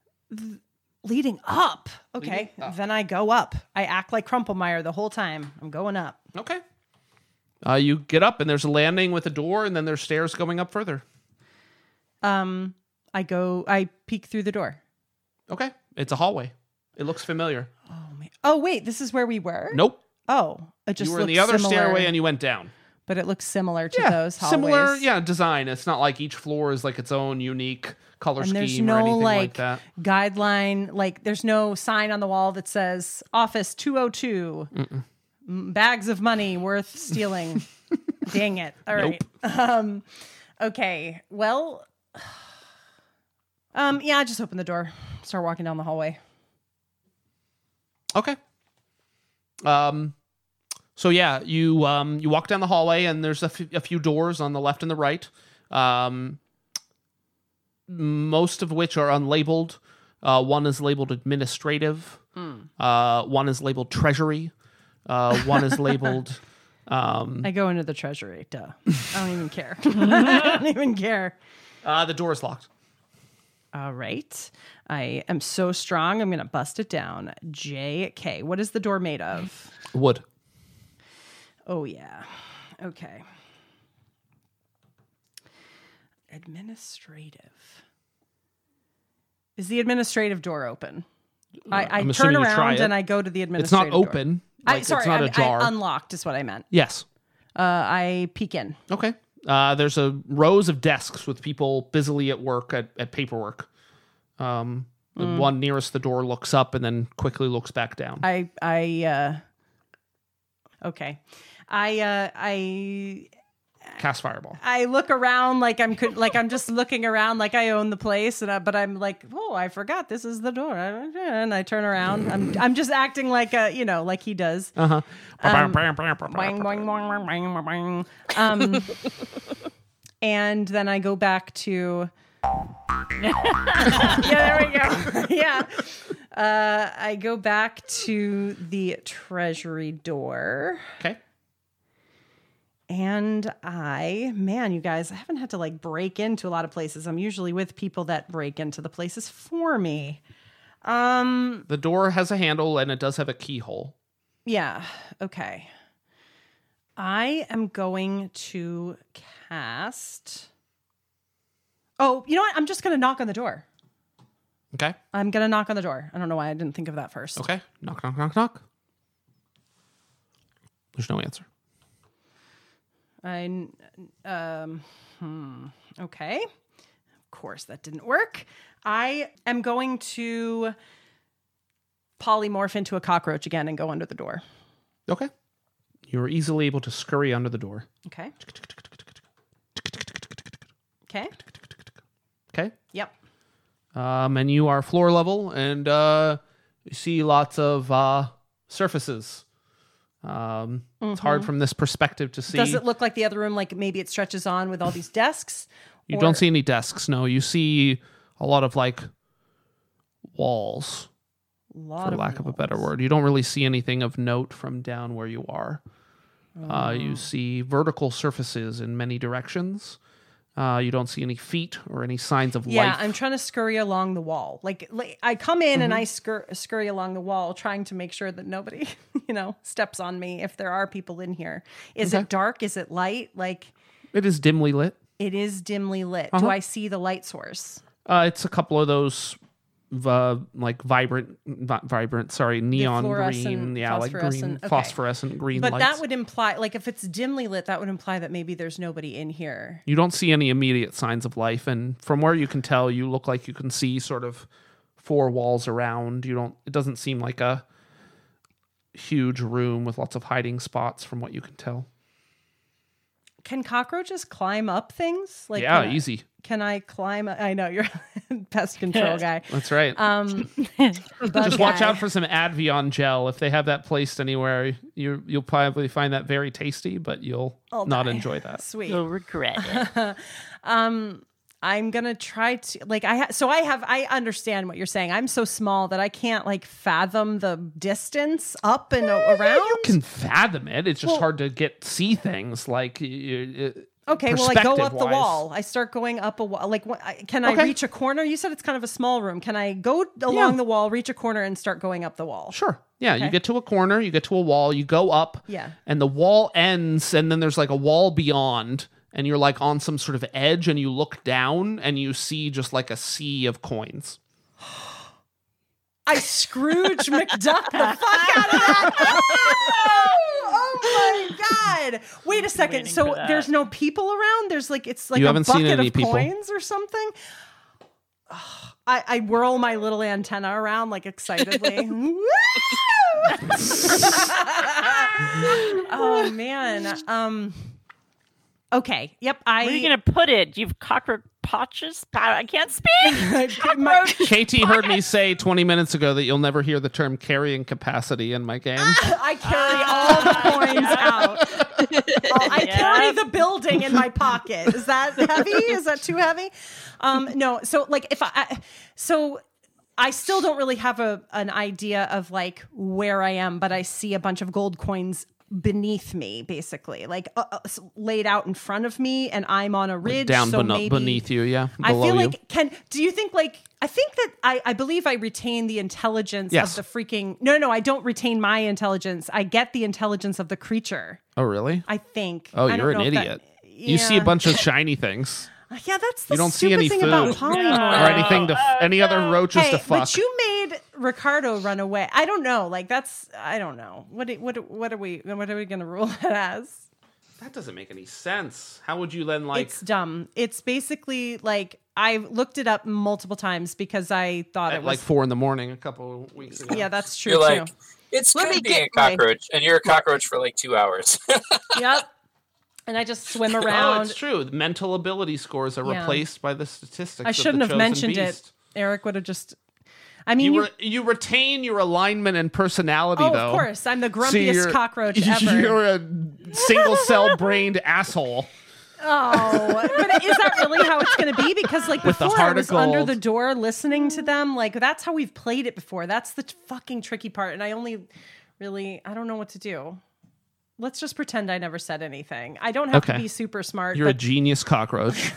S8: leading up. Okay.
S1: Leading up.
S8: Then I go up. I act like Crumplemeyer the whole time. I'm going up.
S1: Okay. Uh, you get up and there's a landing with a door, and then there's stairs going up further.
S8: Um, I go. I peek through the door.
S1: Okay, it's a hallway. It looks familiar.
S8: Oh man. Oh wait, this is where we were.
S1: Nope.
S8: Oh, it just
S1: You were in
S8: looks
S1: the other
S8: similar,
S1: stairway and you went down.
S8: but it looks similar to
S1: Yeah,
S8: those hallways.
S1: similar, yeah, design. It's not like each floor is like its own unique color
S8: And there's
S1: scheme
S8: no
S1: or anything like,
S8: like,
S1: that.
S8: guideline. Like there's no sign on the wall that says "Office two oh two." M- Bags of money worth stealing. Dang it! All right. Um, okay. Well. Um. Yeah. I just open the door. Start walking down the hallway.
S1: Okay. Um, so yeah, you um you walk down the hallway and there's a, f- a few doors on the left and the right. Um, most of which are unlabeled. Uh, one is labeled administrative.
S8: Mm.
S1: Uh, one is labeled treasury. Uh, one is labeled. Um,
S8: I go into the treasury. Duh. I don't even care. I don't even care.
S1: uh, the door is locked.
S8: All right. I am so strong. I'm going to bust it down. J K. What is the door made of?
S1: Wood.
S8: Oh, yeah. Okay. Administrative. Is the administrative door open? I, I
S1: I'm
S8: turn
S1: assuming you try
S8: around
S1: it.
S8: and I go to the
S1: It's
S8: administrative
S1: not
S8: door.
S1: open.
S8: I,
S1: Like,
S8: sorry,
S1: it's not
S8: I,
S1: a jar.
S8: I unlocked is what I meant.
S1: Yes.
S8: Uh, I peek in.
S1: Okay. Uh, there's a rows of desks with people busily at work at, at paperwork. Um, the
S8: Mm.
S1: one nearest the door looks up and then quickly looks back down.
S8: I I uh okay. I uh I
S1: Cast fireball.
S8: I look around like I'm could like I'm just looking around like I own the place, and I, but I'm like, oh, I forgot this is the door, and I turn around. I'm I'm just acting like a you know like he does.
S1: Uh huh.
S8: Um, boing, boing, boing, boing, boing, boing. Um, and then I go back to. Yeah, there we go. Yeah. Uh, I go back to the treasury door.
S1: Okay.
S8: And I, man, you guys, I haven't had to like break into a lot of places. I'm usually with people that break into the places for me. Um,
S1: The door has a handle and it does have a keyhole.
S8: yeah. Okay. I am going to cast. Oh, you know what? I'm just going to knock on the door.
S1: Okay.
S8: I'm going to knock on the door. I don't know why I didn't think of that first.
S1: Okay. Knock, knock, knock, knock. There's no answer.
S8: I, um, hmm. Okay. Of course, that didn't work. I am going to polymorph into a cockroach again and go under the door.
S1: Okay. You were easily able to scurry under the door.
S8: Okay. Okay.
S1: Okay.
S8: Yep.
S1: Um, and you are floor level, and uh, you see lots of uh, surfaces. Um, It's hard from this perspective to see.
S8: Does it look like the other room? Like maybe it stretches on with all these desks?
S1: You
S8: Or-
S1: don't see any desks. No, you see a lot of like walls,
S8: lot
S1: for
S8: of
S1: lack of a better
S8: walls.
S1: word. You don't really see anything of note from down where you are. Uh, you see vertical surfaces in many directions. Uh, you don't see any feet or any signs of
S8: Yeah,
S1: life.
S8: I'm trying to scurry along the wall. Like, like I come in and I scur- scurry along the wall, trying to make sure that nobody, you know, steps on me if there are people in here. Is
S1: Okay.
S8: it dark? Is it light? Like,
S1: It is dimly lit.
S8: it is dimly lit.
S1: Uh-huh.
S8: Do I see the light source?
S1: Uh, it's a couple of those, uh, like vibrant, vi- vibrant. Sorry, neon
S8: fluorescent,
S1: green, yeah, like green,
S8: phosphorescent, okay.
S1: phosphorescent green
S8: But
S1: lights.
S8: that would imply, like, if it's dimly lit, that would imply that maybe there's nobody in here.
S1: You don't see any immediate signs of life, and from where you can tell, you look like you can see sort of four walls around. You don't. It doesn't seem like a huge room with lots of hiding spots, from what you can tell.
S8: Can cockroaches climb up things? Like,
S1: yeah,
S8: can I-
S1: easy.
S8: Can I climb? I know you're a pest control guy.
S1: That's right.
S8: Um,
S1: Just watch out for some Advion gel. If they have that placed anywhere, you you'll probably find that very tasty, but you'll
S8: I'll
S1: not
S8: die.
S1: enjoy that.
S8: Sweet.
S3: You'll regret it.
S8: um, I'm gonna try to like I ha- so I have I understand what you're saying. I'm so small that I can't like fathom the distance up and a- around.
S1: You can fathom it. It's just
S8: Well-
S1: hard to get see things like. You, it,
S8: Okay, well, I go up the
S1: perspective-wise.
S8: wall. I start going up a wall. Like, what, I- can I
S1: Okay.
S8: reach a corner? You said it's kind of a small room. Can I go along the wall, reach a corner, and start going up the wall?
S1: Sure. Yeah, you
S8: Okay.
S1: get to a corner, you get to a wall, you go up,
S8: Yeah.
S1: and the wall ends, and then there's like a wall beyond, and you're like on some sort of edge, and you look down, and you see just like a sea of coins.
S8: I Scrooge McDuck the fuck out of that. Oh my god! Wait a second.
S3: waiting
S8: So
S3: for that.
S8: there's no people around. There's like it's like
S1: You
S8: a
S1: haven't seen
S8: bucket
S1: any
S8: of
S1: people.
S8: coins or something. Ugh, I, I whirl my little antenna around like excitedly. Woo! Oh man. Um. Okay. Yep. I.
S3: Where are you gonna put it? You've cockroach potches. I can't speak.
S8: my-
S1: Katie heard me say twenty minutes ago that you'll never hear the term carrying capacity in my game.
S8: I carry all the coins out. Oh, I
S3: Yeah.
S8: carry the building in my pocket. Is that heavy? Is that too heavy? Um, no. So like if I, I so I still don't really have a an idea of like where I am, but I see a bunch of gold coins beneath me, basically, like uh, uh, s- laid out in front of me, and I'm on a ridge
S1: Down
S8: so
S1: beno-
S8: maybe,
S1: beneath you, yeah.
S8: I
S1: Below
S8: feel
S1: you.
S8: like can do you think like I think that I, I believe I retain the intelligence
S1: Yes.
S8: of the freaking no no I don't retain my intelligence. I get the intelligence of the creature.
S1: Oh, really?
S8: I think.
S1: Oh,
S8: I don't
S1: you're an
S8: know if that-
S1: idiot. You see a
S8: Yeah.
S1: bunch of shiny things.
S8: Yeah, that's the
S1: You don't see
S8: stupid
S1: any
S8: thing
S1: food.
S8: about
S1: Or
S8: polymorph.
S1: or anything to f- any other roaches
S8: Hey,
S1: to fuck.
S8: but you made Ricardo run away. I don't know. Like that's I don't know. What do- what do- what are we what are we going to rule it as?
S1: That doesn't make any sense. How would you then like?
S8: It's dumb. It's basically like I've looked it up multiple times because I thought
S1: At
S8: it was
S1: like four in the morning a couple of weeks ago.
S8: yeah, that's true
S9: You're
S8: too.
S9: like, it's
S7: Let me
S9: good being
S7: get
S9: a
S7: my-
S9: cockroach, and you're a cockroach for like two hours.
S8: Yep. And I just swim
S1: Oh,
S8: around.
S1: it's true. The mental ability scores are
S8: Yeah.
S1: replaced by the statistics.
S8: I
S1: of the
S8: shouldn't have
S1: chosen
S8: mentioned
S1: beast.
S8: it. Eric would have just. I mean,
S1: You,
S8: you.
S1: re- you retain your alignment and personality,
S8: oh,
S1: though.
S8: of course, I'm the
S1: So
S8: grumpiest
S1: you're-
S8: cockroach ever.
S1: You're a single cell brained asshole.
S8: Oh, but is that really how it's going to be? Because like
S1: With the
S8: before, I
S1: heart of
S8: was under
S1: gold.
S8: the door listening to them. Like that's how we've played it before. That's the t- fucking tricky part. And I only really, I don't know what to do. Let's just pretend I never said anything. I don't have
S1: Okay.
S8: to be super smart.
S1: You're a
S8: but,
S1: genius cockroach.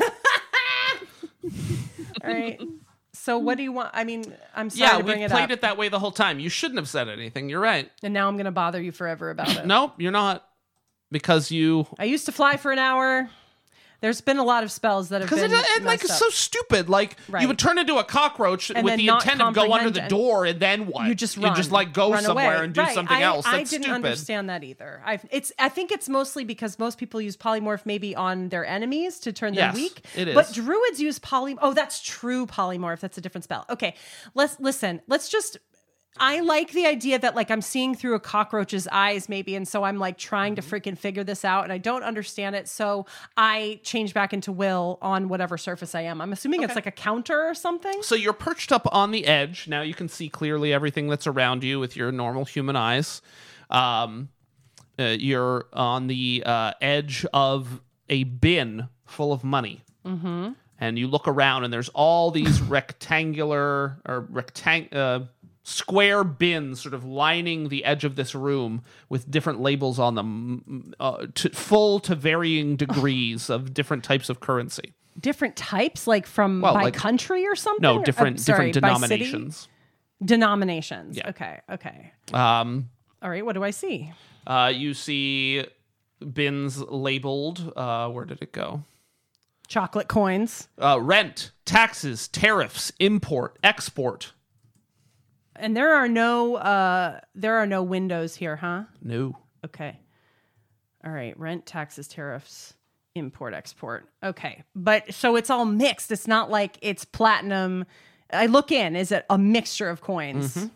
S8: all right. So what do you want? I mean, I'm sorry
S1: Yeah,
S8: to bring
S1: we
S8: it
S1: played
S8: up,
S1: it that way the whole time. You shouldn't have said anything. You're right.
S8: and now I'm going to bother you forever about it.
S1: Nope, you're not. Because you.
S8: I used to fly for an hour. There's been a lot of spells that have
S1: Because
S8: been
S1: it, it like
S8: messed
S1: it's
S8: up.
S1: so stupid. Like
S8: Right.
S1: you would turn into a cockroach
S8: And
S1: with
S8: then
S1: the
S8: not
S1: intent of go under
S8: comprehend
S1: the
S8: and-
S1: door, and then what?
S8: You just
S1: You
S8: run.
S1: just like go
S8: run
S1: somewhere
S8: away.
S1: and do
S8: Right.
S1: something
S8: I,
S1: else.
S8: I
S1: That's
S8: didn't
S1: stupid.
S8: understand that either. I've, it's. I think it's mostly because most people use polymorph maybe on their enemies to turn them
S1: Yes,
S8: weak.
S1: it is.
S8: But druids use poly. Oh, that's true polymorph. That's a different spell. Okay, let's listen. Let's just. I like the idea that like I'm seeing through a cockroach's eyes maybe, and so I'm like trying to freaking figure this out, and I don't understand it. So I change back into Will on whatever surface I am. I'm assuming it's like a counter or something.
S1: So you're perched up on the edge. Now you can see clearly everything that's around you with your normal human eyes. Um, uh, you're on the uh, edge of a bin full of money. Mm-hmm. And you look around, and there's all these rectangular or rectang uh, square bins sort of lining the edge of this room with different labels on them, uh, to, full to varying degrees of different types of currency.
S8: Different types, like from
S1: Well,
S8: by
S1: like-
S8: country or something?
S1: No,
S8: Or-
S1: different
S8: uh, sorry,
S1: different
S8: by city?
S1: denominations.
S8: Denominations.
S1: Yeah.
S8: Okay. Okay.
S1: Um,
S8: All right. What do I see?
S1: uh, you see bins labeled. Uh, where did it go?
S8: Chocolate coins.
S1: Uh, rent, taxes, tariffs, import, export.
S8: And there are no uh there are no windows here, huh?
S1: No.
S8: Okay. All right. Rent, taxes, tariffs, import, export. Okay. But so it's all mixed. It's not like it's platinum. I look in. Is it a mixture of coins?
S1: Mm-hmm.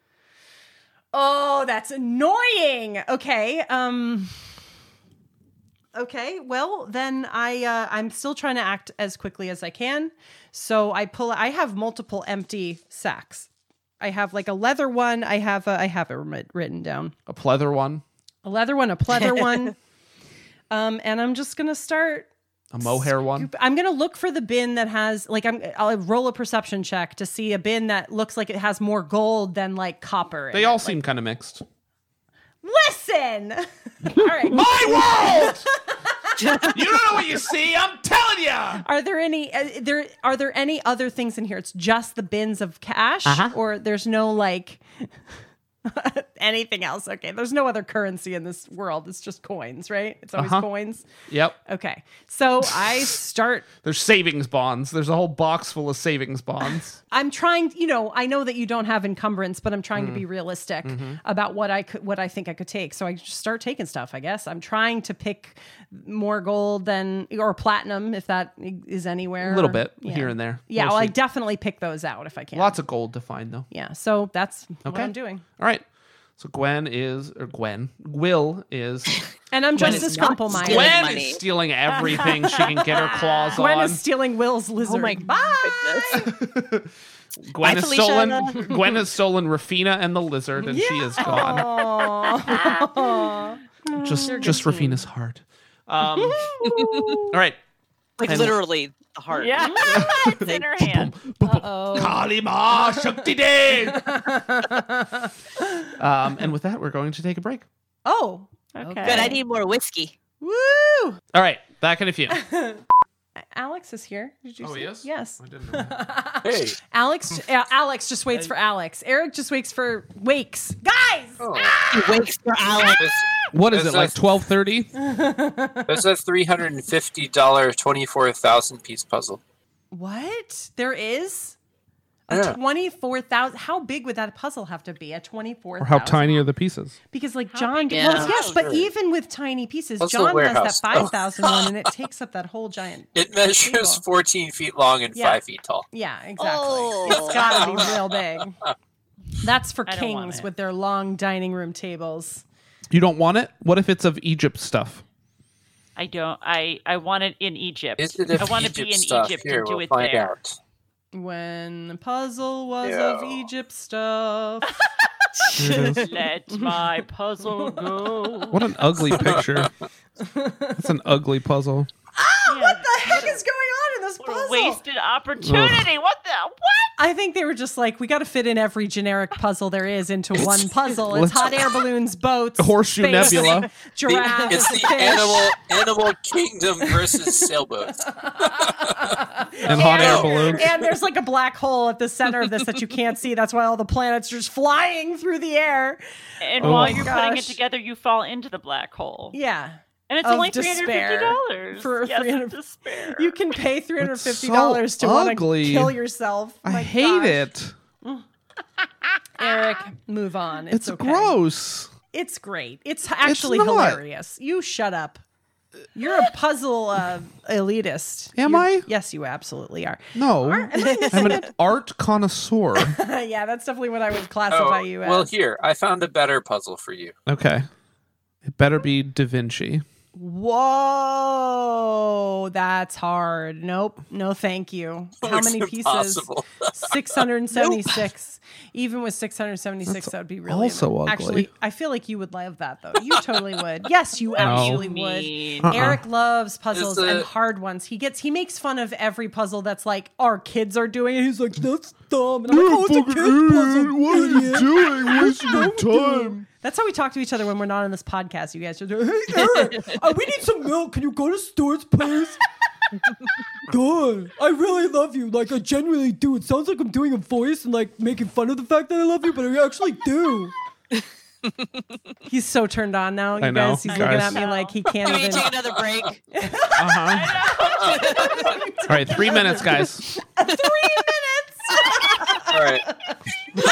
S8: Oh, that's annoying. Okay. Um Okay, well then I uh, I'm still trying to act as quickly as I can. So I pull. I have multiple empty sacks. I have like a leather one. I have a, I have it writ- written down.
S1: A pleather one.
S8: A leather one, a pleather one. Um, and I'm just gonna start.
S1: A mohair one.
S8: I'm gonna look for the bin that has like I'm. I'll roll a perception check to see a bin that looks like it has more gold than like copper. in
S1: They
S8: it.
S1: all
S8: Like,
S1: seem kind of mixed.
S8: listen. All right.
S1: My world! You don't know what you see. I'm telling you.
S8: Are there any uh, there are there any other things in here? It's just the bins of cash,
S1: Uh-huh.
S8: or there's no like anything else? Okay, there's no other currency in this world. It's just coins, right? It's always
S1: Uh-huh.
S8: coins.
S1: Yep.
S8: Okay, so I start.
S1: There's savings bonds. There's a whole box full of savings bonds.
S8: I'm trying, you know, I know that you don't have encumbrance, but I'm trying to be realistic
S1: Mm-hmm.
S8: about what I could, what I think I could take. So I just start taking stuff. I guess I'm trying to pick more gold than or platinum, if that is anywhere.
S1: A little bit
S8: Yeah.
S1: here and there.
S8: Yeah, well, I
S1: Mostly.
S8: definitely pick those out if I can.
S1: Lots of gold to find, though.
S8: Yeah, so that's what
S1: Okay.
S8: I'm doing.
S1: All right. So Gwen is, or Gwen, Will is.
S8: And I'm
S7: Gwen
S8: just
S7: is
S8: as
S7: not
S8: Crumplemire.
S7: stealing
S1: Gwen
S7: money.
S1: is stealing everything she can get her claws
S8: Gwen
S1: on.
S8: is stealing Will's lizard.
S7: Oh my
S8: Bye.
S1: Gwen
S7: Bye,
S1: has
S7: Felicia.
S1: stolen. Gwen has stolen Rafina and the lizard, and she is gone.
S8: Aw.
S1: Just,
S8: You're a good
S1: just
S8: team.
S1: Rafina's heart. Um, all right.
S7: Like
S1: And-
S7: literally the heart.
S3: Yeah, it's in her hand.
S8: Uh-oh.
S1: Kalima Shakti De. Um, and with that, we're going to take a break.
S8: Oh,
S3: Okay.
S7: Good. I need more whiskey.
S8: woo!
S1: All right, back in a few.
S8: Alex is here. Did you
S1: Oh,
S8: see?
S1: he is?
S8: Yes.
S1: I didn't know that.
S9: Hey.
S8: Alex. uh, Alex just waits for Alex. Eric just waits for wakes. Guys.
S9: Oh.
S7: He waits for Alex.
S9: This,
S1: What is
S9: That's
S1: it, like
S9: nice.
S1: twelve thirty?
S9: that's a three hundred fifty dollars twenty-four thousand piece puzzle.
S8: What? There is a
S9: Yeah.
S8: twenty-four thousand. How big would that puzzle have to be? A twenty-four.
S1: Or how tiny are the pieces?
S8: Because like
S3: How
S8: John,
S3: big
S7: is
S8: well,
S7: it?
S8: yes, but
S9: Sure.
S8: even with tiny pieces,
S9: Puzzle
S8: John has
S9: warehouse.
S8: that five thousand one, and it takes up that whole giant.
S9: It measures
S8: Table.
S9: fourteen feet long and
S8: Yeah.
S9: five feet tall.
S8: Yeah, exactly.
S7: Oh.
S8: It's gotta be real big. That's for
S3: I don't want
S8: kings
S3: it.
S8: with their long dining room tables.
S1: You don't want it? What if it's of Egypt stuff?
S3: I don't. I I want it in Egypt.
S9: Is it
S3: I
S9: of
S3: want to
S9: Egypt
S3: be in
S9: stuff?
S3: Egypt
S9: Here,
S3: and do
S9: we'll
S3: it
S9: find
S3: there.
S9: out.
S8: When the puzzle was of
S9: Yeah.
S8: Egypt stuff.
S3: Let my puzzle go.
S1: What an ugly picture. That's an ugly puzzle.
S3: Yeah,
S8: What the heck is going on in this
S3: what a
S8: puzzle?
S3: wasted opportunity. What the what?
S8: I think they were just like, we got to fit in every generic puzzle there is into one puzzle. It's
S1: let's-
S8: hot air balloons, boats,
S1: Horseshoe
S8: space,
S1: Nebula.
S9: The-
S8: giraffes,
S9: it's the
S8: fish.
S9: animal animal kingdom versus sailboats.
S1: And hot air
S8: And-
S1: balloons.
S8: And there's like a black hole at the center of this that you can't see. That's why all the planets are just flying through the air.
S3: And
S1: Oh
S3: while
S1: my
S3: you're putting it
S8: gosh.
S3: together, you fall into the black hole.
S8: Yeah.
S3: And it's
S8: Of
S3: only three hundred fifty dollars
S8: for
S3: yes,
S8: three hundred
S3: despair.
S8: You can pay three hundred fifty dollars
S1: It's
S8: to
S1: so
S8: want to
S1: ugly.
S8: kill yourself.
S1: I
S8: My
S1: hate
S8: gosh.
S1: it.
S8: Eric, move on. It's,
S1: It's
S8: okay.
S1: gross.
S8: It's great. It's actually
S1: not.
S8: hilarious. You shut up. You're a puzzle uh, elitist.
S1: Am
S8: You're-
S1: I?
S8: Yes, you absolutely are.
S1: No. I'm an art connoisseur.
S8: Yeah, that's definitely what I would classify
S9: Oh,
S8: you as.
S9: well, here I found a better puzzle for you.
S1: Okay. It better be Da Vinci.
S8: Whoa, that's hard. Nope, no, thank you. How
S9: It's
S8: many pieces?
S9: impossible.
S8: six hundred seventy-six. Even with six hundred seventy-six, that would be really
S1: also ugly.
S8: Actually, I feel like you would love that though. You totally would. Yes, you absolutely would.
S3: mean?
S1: Uh-uh.
S8: Eric loves puzzles
S9: Is
S8: and
S9: it-
S8: hard ones. He gets he makes fun of every puzzle that's like our kids are doing it. He's like, that's dumb. And I'm like, oh, it's a kid's puzzle.
S1: What are you
S8: idiot."
S1: doing? Wasting your time.
S8: That's how we talk to each other when we're not on this podcast. You guys just, hey, Eric, uh, we need some milk. Can you go to stores, please? God, I really love you. Like, I genuinely do. It sounds like I'm doing a voice and like making fun of the fact that I love you, but I actually do. He's so turned on now. You
S1: I know,
S8: guys, he's
S1: guys.
S8: looking at me like he can't
S7: Do we
S8: even.
S7: take another break?
S1: Uh-huh. All right, three minutes, guys.
S8: Three minutes.
S9: All right.
S8: Wait,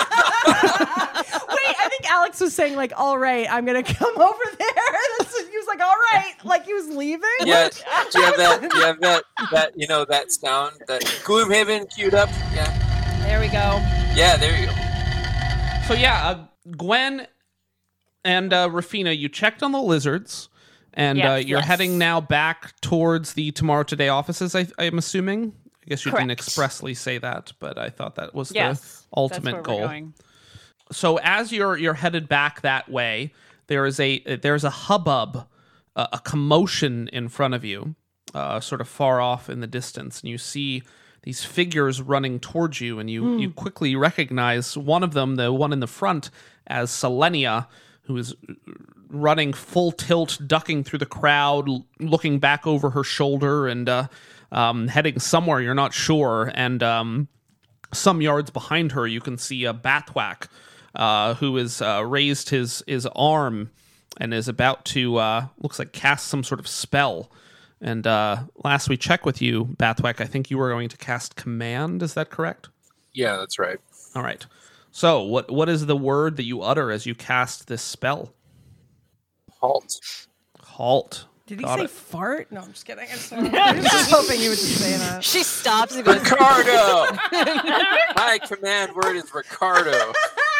S8: I think Alex was saying like, "All right, I'm gonna come over there." That's what- he was like, "All right," like he was leaving.
S9: Yeah. Do you have that? Do you have that? That you know that sound that Gloomhaven queued up? Yeah.
S8: There we go.
S9: Yeah. There you go.
S1: So yeah, uh, Gwen and uh, Rafina, you checked on the lizards, and uh,
S3: Yes.
S1: you're
S3: Yes.
S1: heading now back towards the Tomorrow Today offices. I, I'm assuming. I guess you didn't
S3: Correct.
S1: expressly say that, but I thought that was
S3: Yes,
S1: the ultimate
S3: that's where
S1: goal.
S3: we're going.
S1: So as you're you're headed back that way, there is a there's a hubbub, uh, a commotion in front of you, uh, sort of far off in the distance, and you see these figures running towards you, and you you quickly recognize one of them, the one in the front, as Selenia, who is running full tilt, ducking through the crowd, l- looking back over her shoulder and uh, um, heading somewhere you're not sure. And um, some yards behind her, you can see a Bathwack uh, who has uh, raised his, his arm and is about to, uh, looks like, cast some sort of spell. And uh, last we checked with you, Bathwack, I think you were going to cast Command. Is that correct?
S9: Yeah, that's right.
S1: All right. So what what is the word that you utter as you cast this spell?
S9: Halt.
S1: Halt.
S8: Did he
S1: Got
S8: say
S1: it.
S8: fart? No, I'm just kidding. I'm sorry. I was just hoping you would just say that.
S7: She stops and goes,
S9: Ricardo! My command word is Ricardo.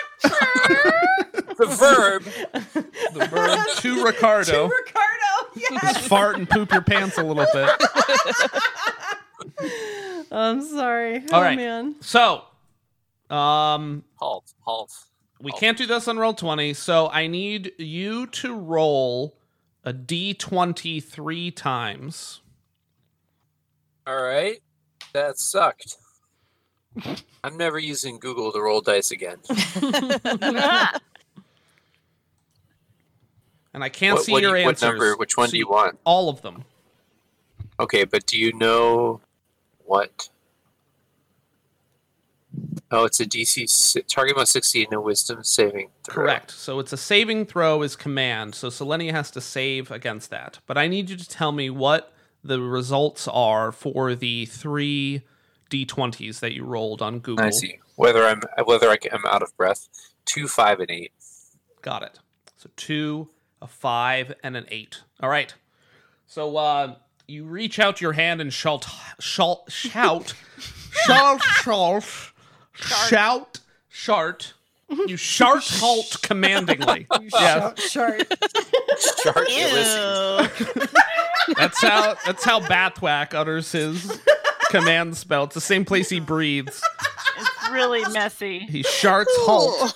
S9: The verb.
S1: The verb to Ricardo.
S8: To Ricardo, yes.
S1: Just fart and poop your pants a little bit.
S8: I'm sorry.
S1: All
S8: oh,
S1: right.
S8: man.
S1: So, um,
S9: Halt. Halt.
S1: we
S9: Halt.
S1: can't do this on roll twenty, so I need you to roll a d twenty three times.
S9: All right. That sucked. I'm never using Google to roll dice again.
S1: And I can't
S9: What-
S1: see
S9: what do
S1: your
S9: you- what
S1: answers.
S9: number? Which one do
S1: See
S9: you want?
S1: All of them.
S9: Okay, but do you know what? Oh, it's a D C si- target must succeed in a wisdom saving throw.
S1: Correct. So it's a saving throw is command. So Selenia has to save against that. But I need you to tell me what the results are for the three d twenties that you rolled on Google.
S9: I see. Whether I'm whether I am out of breath. Two, five, and eight.
S1: Got it. So two, a five, and an eight. All right. So uh, you reach out your hand and shout, shout, shout, shout, shout, shout, shart. You shart halt commandingly. Yes.
S8: Short.
S9: Shark Ulysses.
S1: That's how that's how Bathwack utters his command spell. It's the same place he breathes.
S3: It's really messy.
S1: He sharts halt.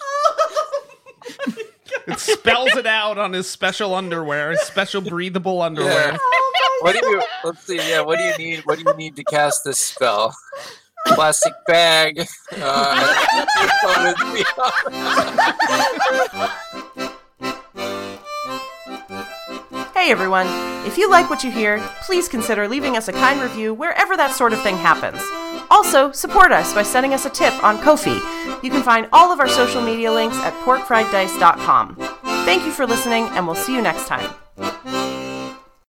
S1: It spells it out on his special underwear, his special breathable underwear.
S9: Yeah. What do you? Let's see. Yeah. What do you need? What do you need to cast this spell? Plastic bag. Uh,
S5: Hey everyone, if you like what you hear, please consider leaving us a kind review wherever that sort of thing happens. Also, support us by sending us a tip on Ko-fi. You can find all of our social media links at pork fried dice dot com. Thank you for listening, and we'll see you next time.